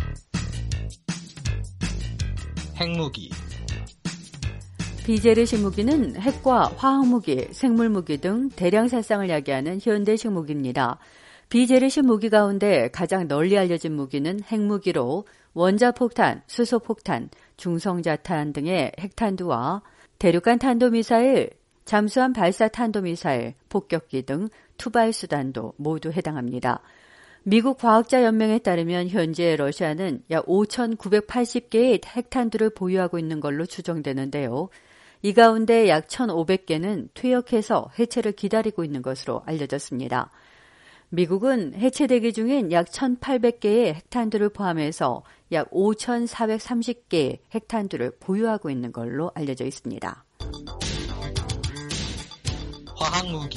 핵무기. 비제르식 무기는 핵과 화학무기, 생물무기 등 대량 살상을 야기하는 현대식 무기입니다. 비제르식 무기 가운데 가장 널리 알려진 무기는 핵무기로 원자폭탄, 수소폭탄, 중성자탄 등의 핵탄두와 대륙간 탄도미사일, 잠수함 발사 탄도미사일, 폭격기 등 투발수단도 모두 해당합니다. 미국 과학자연맹에 따르면 현재 러시아는 약 5,980개의 핵탄두를 보유하고 있는 걸로 추정되는데요. 이 가운데 약 1,500개는 퇴역해서 해체를 기다리고 있는 것으로 알려졌습니다. 미국은 해체 대기 중인 약 1,800개의 핵탄두를 포함해서 약 5,430개의 핵탄두를 보유하고 있는 걸로 알려져 있습니다. 화학무기.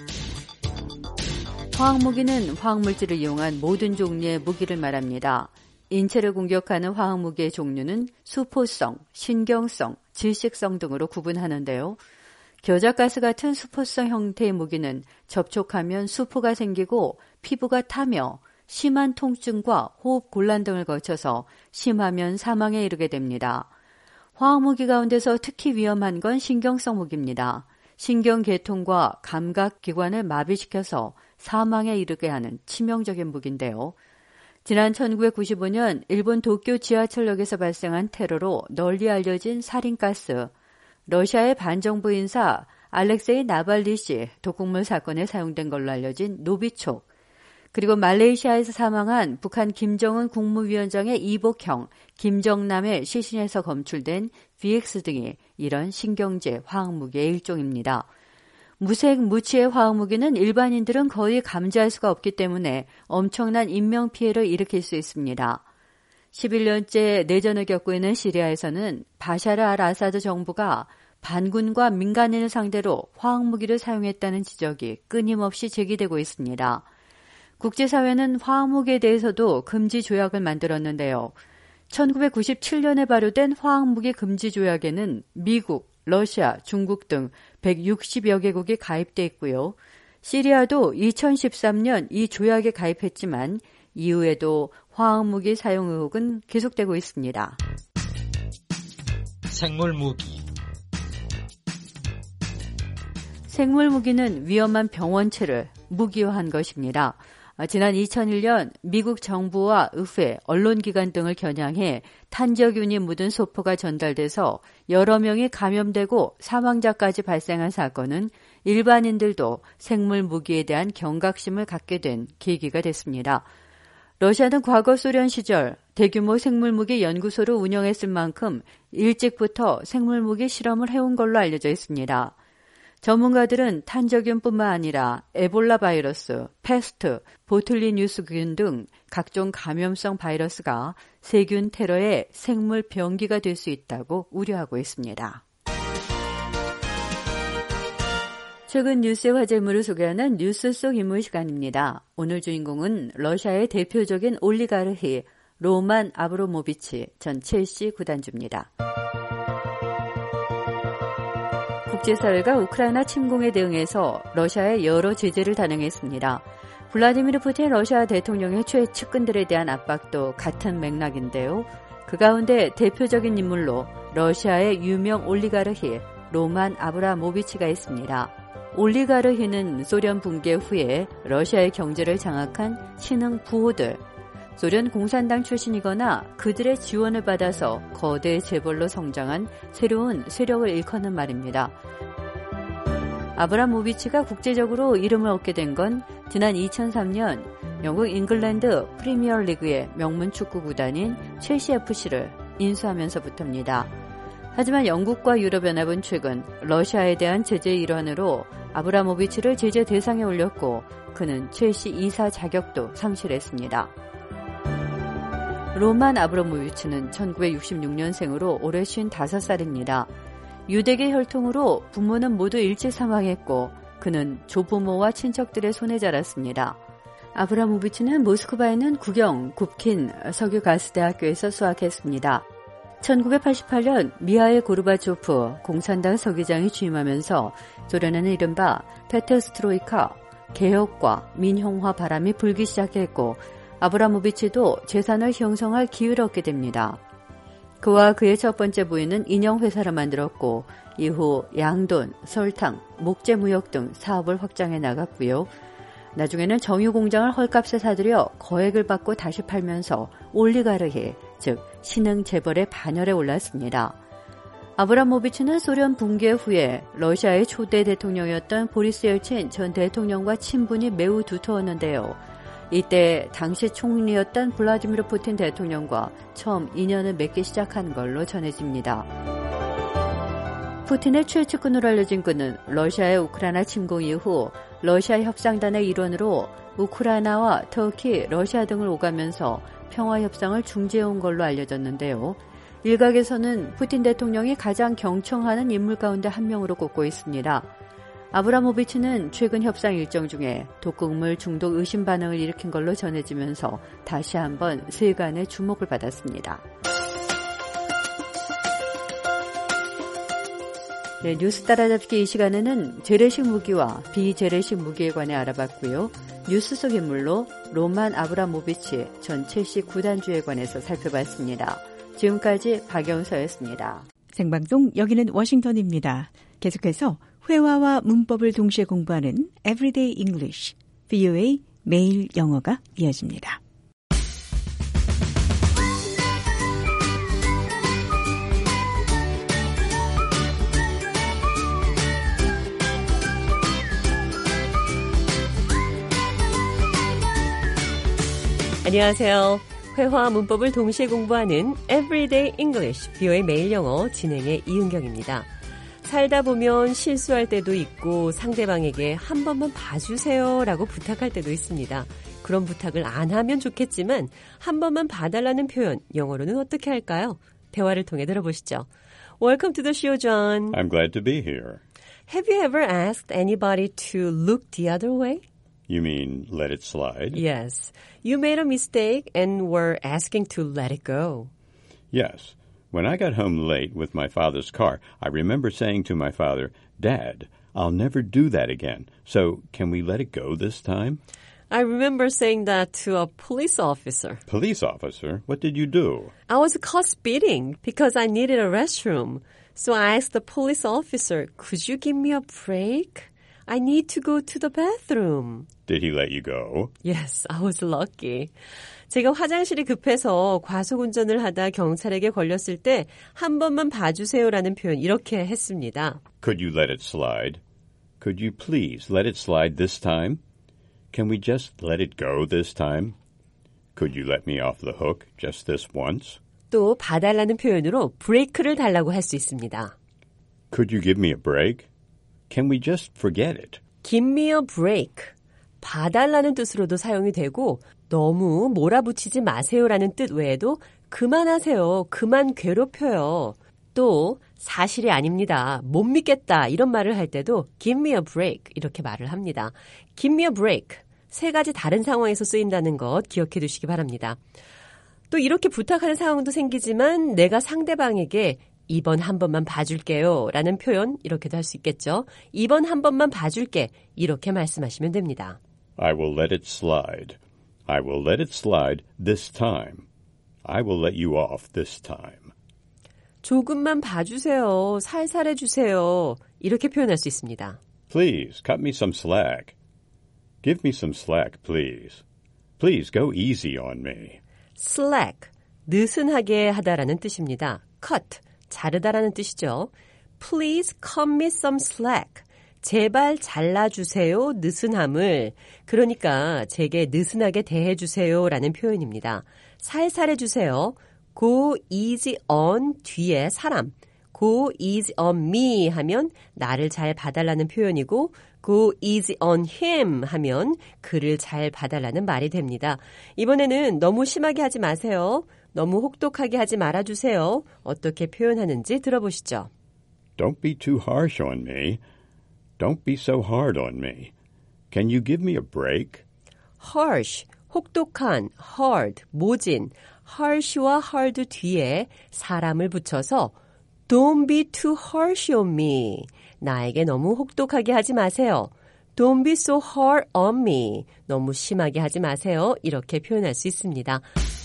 화학무기는 화학물질을 이용한 모든 종류의 무기를 말합니다. 인체를 공격하는 화학무기의 종류는 수포성, 신경성, 질식성 등으로 구분하는데요. 겨자가스 같은 수포성 형태의 무기는 접촉하면 수포가 생기고 피부가 타며 심한 통증과 호흡 곤란 등을 거쳐서 심하면 사망에 이르게 됩니다. 화학무기 가운데서 특히 위험한 건 신경성 무기입니다. 신경계통과 감각기관을 마비시켜서 사망에 이르게 하는 치명적인 무기인데요. 지난 1995년 일본 도쿄 지하철역에서 발생한 테러로 널리 알려진 살인가스, 러시아의 반정부 인사 알렉세이 나발리 씨 독극물 사건에 사용된 걸로 알려진 노비촉, 그리고 말레이시아에서 사망한 북한 김정은 국무위원장의 이복형, 김정남의 시신에서 검출된 VX 등이 이런 신경제 화학무기의 일종입니다. 무색, 무취의 화학무기는 일반인들은 거의 감지할 수가 없기 때문에 엄청난 인명피해를 일으킬 수 있습니다. 11년째 내전을 겪고 있는 시리아에서는 바샤르 알 아사드 정부가 반군과 민간인을 상대로 화학무기를 사용했다는 지적이 끊임없이 제기되고 있습니다. 국제사회는 화학무기에 대해서도 금지 조약을 만들었는데요. 1997년에 발효된 화학무기 금지 조약에는 미국, 러시아, 중국 등 160여 개국이 가입돼 있고요. 시리아도 2013년 이 조약에 가입했지만 이후에도 화학무기 사용 의혹은 계속되고 있습니다. 생물무기. 생물무기는 위험한 병원체를 무기화한 것입니다. 지난 2001년 미국 정부와 의회, 언론기관 등을 겨냥해 탄저균이 묻은 소포가 전달돼서 여러 명이 감염되고 사망자까지 발생한 사건은 일반인들도 생물 무기에 대한 경각심을 갖게 된 계기가 됐습니다. 러시아는 과거 소련 시절 대규모 생물무기 연구소를 운영했을 만큼 일찍부터 생물무기 실험을 해온 걸로 알려져 있습니다. 전문가들은 탄저균뿐만 아니라 에볼라 바이러스, 패스트, 보툴리뉴스균 등 각종 감염성 바이러스가 세균 테러의 생물 병기가 될 수 있다고 우려하고 있습니다. 최근 뉴스의 화제물을 소개하는 뉴스 속 인물 시간입니다. 오늘 주인공은 러시아의 대표적인 올리가르히 로만 아브로모비치 전 첼시 구단주입니다. 국제사회가 우크라이나 침공에 대응해서 러시아에 여러 제재를 단행했습니다. 블라디미르 푸틴 러시아 대통령의 최측근들에 대한 압박도 같은 맥락인데요. 그 가운데 대표적인 인물로 러시아의 유명 올리가르히 로만 아브라모비치가 있습니다. 올리가르히는 소련 붕괴 후에 러시아의 경제를 장악한 신흥 부호들, 소련 공산당 출신이거나 그들의 지원을 받아서 거대 재벌로 성장한 새로운 세력을 일컫는 말입니다. 아브라모비치가 국제적으로 이름을 얻게 된 건 지난 2003년 영국 잉글랜드 프리미어리그의 명문 축구 구단인 첼시 FC를 인수하면서부터입니다. 하지만 영국과 유럽연합은 최근 러시아에 대한 제재의 일환으로 아브라모비치를 제재 대상에 올렸고 그는 첼시 이사 자격도 상실했습니다. 로만 아브라모비치는 1966년생으로 올해 55살입니다. 유대계 혈통으로 부모는 모두 일찍 사망했고 그는 조부모와 친척들의 손에 자랐습니다. 아브라모비치는 모스크바에 있는 국영 굽킨 석유가스대학교에서 수학했습니다. 1988년 미하일 고르바초프 공산당 서기장이 취임하면서 소련에는 이른바 페레스트로이카, 개혁과 민형화 바람이 불기 시작했고 아브라모비치도 재산을 형성할 기회를 얻게 됩니다. 그와 그의 첫 번째 부인은 인형회사를 만들었고 이후 양돈, 설탕, 목재무역 등 사업을 확장해 나갔고요. 나중에는 정유공장을 헐값에 사들여 거액을 받고 다시 팔면서 올리가르히, 즉 신흥 재벌의 반열에 올랐습니다. 아브라모비치는 소련 붕괴 후에 러시아의 초대 대통령이었던 보리스 옐친 전 대통령과 친분이 매우 두터웠는데요. 이때 당시 총리였던 블라디미르 푸틴 대통령과 처음 인연을 맺기 시작한 걸로 전해집니다. 푸틴의 최측근으로 알려진 그는 러시아의 우크라이나 침공 이후 러시아 협상단의 일원으로 우크라이나와 터키, 러시아 등을 오가면서 평화협상을 중재해온 걸로 알려졌는데요. 일각에서는 푸틴 대통령이 가장 경청하는 인물 가운데 한 명으로 꼽고 있습니다. 아브라모비치는 최근 협상 일정 중에 독극물 중독 의심 반응을 일으킨 걸로 전해지면서 다시 한번 세간의 주목을 받았습니다. 네, 뉴스 따라잡기 이 시간에는 재래식 무기와 비재래식 무기에 관해 알아봤고요. 뉴스 속 인물로 로만 아브라모비치 전 첼시 구단주에 관해서 살펴봤습니다. 지금까지 박영서였습니다. 생방송 여기는 워싱턴입니다. 계속해서 회화와 문법을 동시에 공부하는 Everyday English, VOA 매일 영어가 이어집니다. 안녕하세요. 회화와 문법을 동시에 공부하는 Everyday English, VOA 매일 영어 진행의 이은경입니다. 살다 보면 실수할 때도 있고 상대방에게 한 번만 봐주세요 라고 부탁할 때도 있습니다. 그런 부탁을 안 하면 좋겠지만 한 번만 봐달라는 표현, 영어로는 어떻게 할까요? 대화를 통해 들어보시죠. Welcome to the show, John. I'm glad to be here. Have you ever asked anybody to look the other way? You mean let it slide? Yes. You made a mistake and were asking to let it go. Yes. When I got home late with my father's car, I remember saying to my father, Dad, I'll never do that again. So can we let it go this time? I remember saying that to a police officer. Police officer? What did you do? I was caught speeding because I needed a restroom. So I asked the police officer, could you give me a break? I need to go to the bathroom. Did he let you go? Yes, I was lucky. 제가 화장실이 급해서 과속운전을 하다 경찰에게 걸렸을 때 한 번만 봐주세요라는 표현 이렇게 했습니다. Could you let it slide? Could you please let it slide this time? Can we just let it go this time? Could you let me off the hook just this once? 또 봐달라는 표현으로 브레이크를 달라고 할 수 있습니다. Could you give me a break? Can we just forget it? Give me a break. 봐달라는 뜻으로도 사용이 되고 너무 몰아붙이지 마세요라는 뜻 외에도 그만하세요. 그만 괴롭혀요. 또 사실이 아닙니다. 못 믿겠다 이런 말을 할 때도 give me a break 이렇게 말을 합니다. give me a break. 세 가지 다른 상황에서 쓰인다는 것 기억해 두시기 바랍니다. 또 이렇게 부탁하는 상황도 생기지만 내가 상대방에게 이번 한 번만 봐줄게요 라는 표현 이렇게도 할 수 있겠죠. 이번 한 번만 봐줄게 이렇게 말씀하시면 됩니다. I will let it slide. I will let it slide this time. I will let you off this time. 조금만 봐주세요. 살살 해주세요. 이렇게 표현할 수 있습니다. Please cut me some slack. Give me some slack, please. Please go easy on me. slack, 느슨하게 하다라는 뜻입니다. cut, 자르다라는 뜻이죠. Please cut me some slack. 제발 잘라주세요. 느슨함을. 그러니까 제게 느슨하게 대해주세요라는 표현입니다. 살살 해주세요. Go easy on 뒤에 사람. Go easy on me 하면 나를 잘 봐달라는 표현이고 Go easy on him 하면 그를 잘 봐달라는 말이 됩니다. 이번에는 너무 심하게 하지 마세요. 너무 혹독하게 하지 말아주세요. 어떻게 표현하는지 들어보시죠. Don't be too harsh on me. Don't be so hard on me. Can you give me a break? harsh, 혹독한, hard, 모진, harsh와 hard 뒤에 사람을 붙여서 Don't be too harsh on me. 나에게 너무 혹독하게 하지 마세요. Don't be so hard on me. 너무 심하게 하지 마세요. 이렇게 표현할 수 있습니다.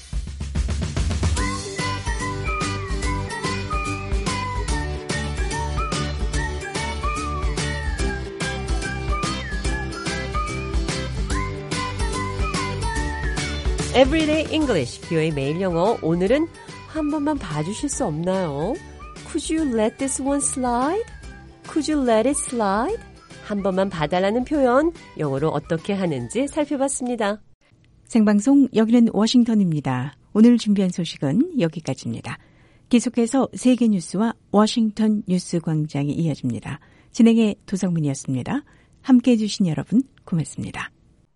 Everyday English, 뷰의 매일 영어. 오늘은 한 번만 봐주실 수 없나요? Could you let this one slide? Could you let it slide? 한 번만 봐달라는 표현, 영어로 어떻게 하는지 살펴봤습니다. 생방송 여기는 워싱턴입니다. 오늘 준비한 소식은 여기까지입니다. 계속해서 세계 뉴스와 워싱턴 뉴스 광장이 이어집니다. 진행의 도성문이었습니다. 함께해 주신 여러분 고맙습니다.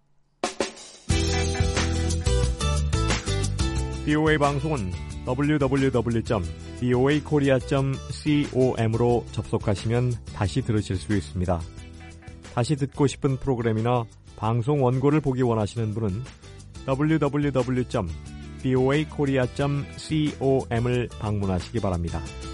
BOA 방송은 www.boakorea.com으로 접속하시면 다시 들으실 수 있습니다. 다시 듣고 싶은 프로그램이나 방송 원고를 보기 원하시는 분은 www.boakorea.com을 방문하시기 바랍니다.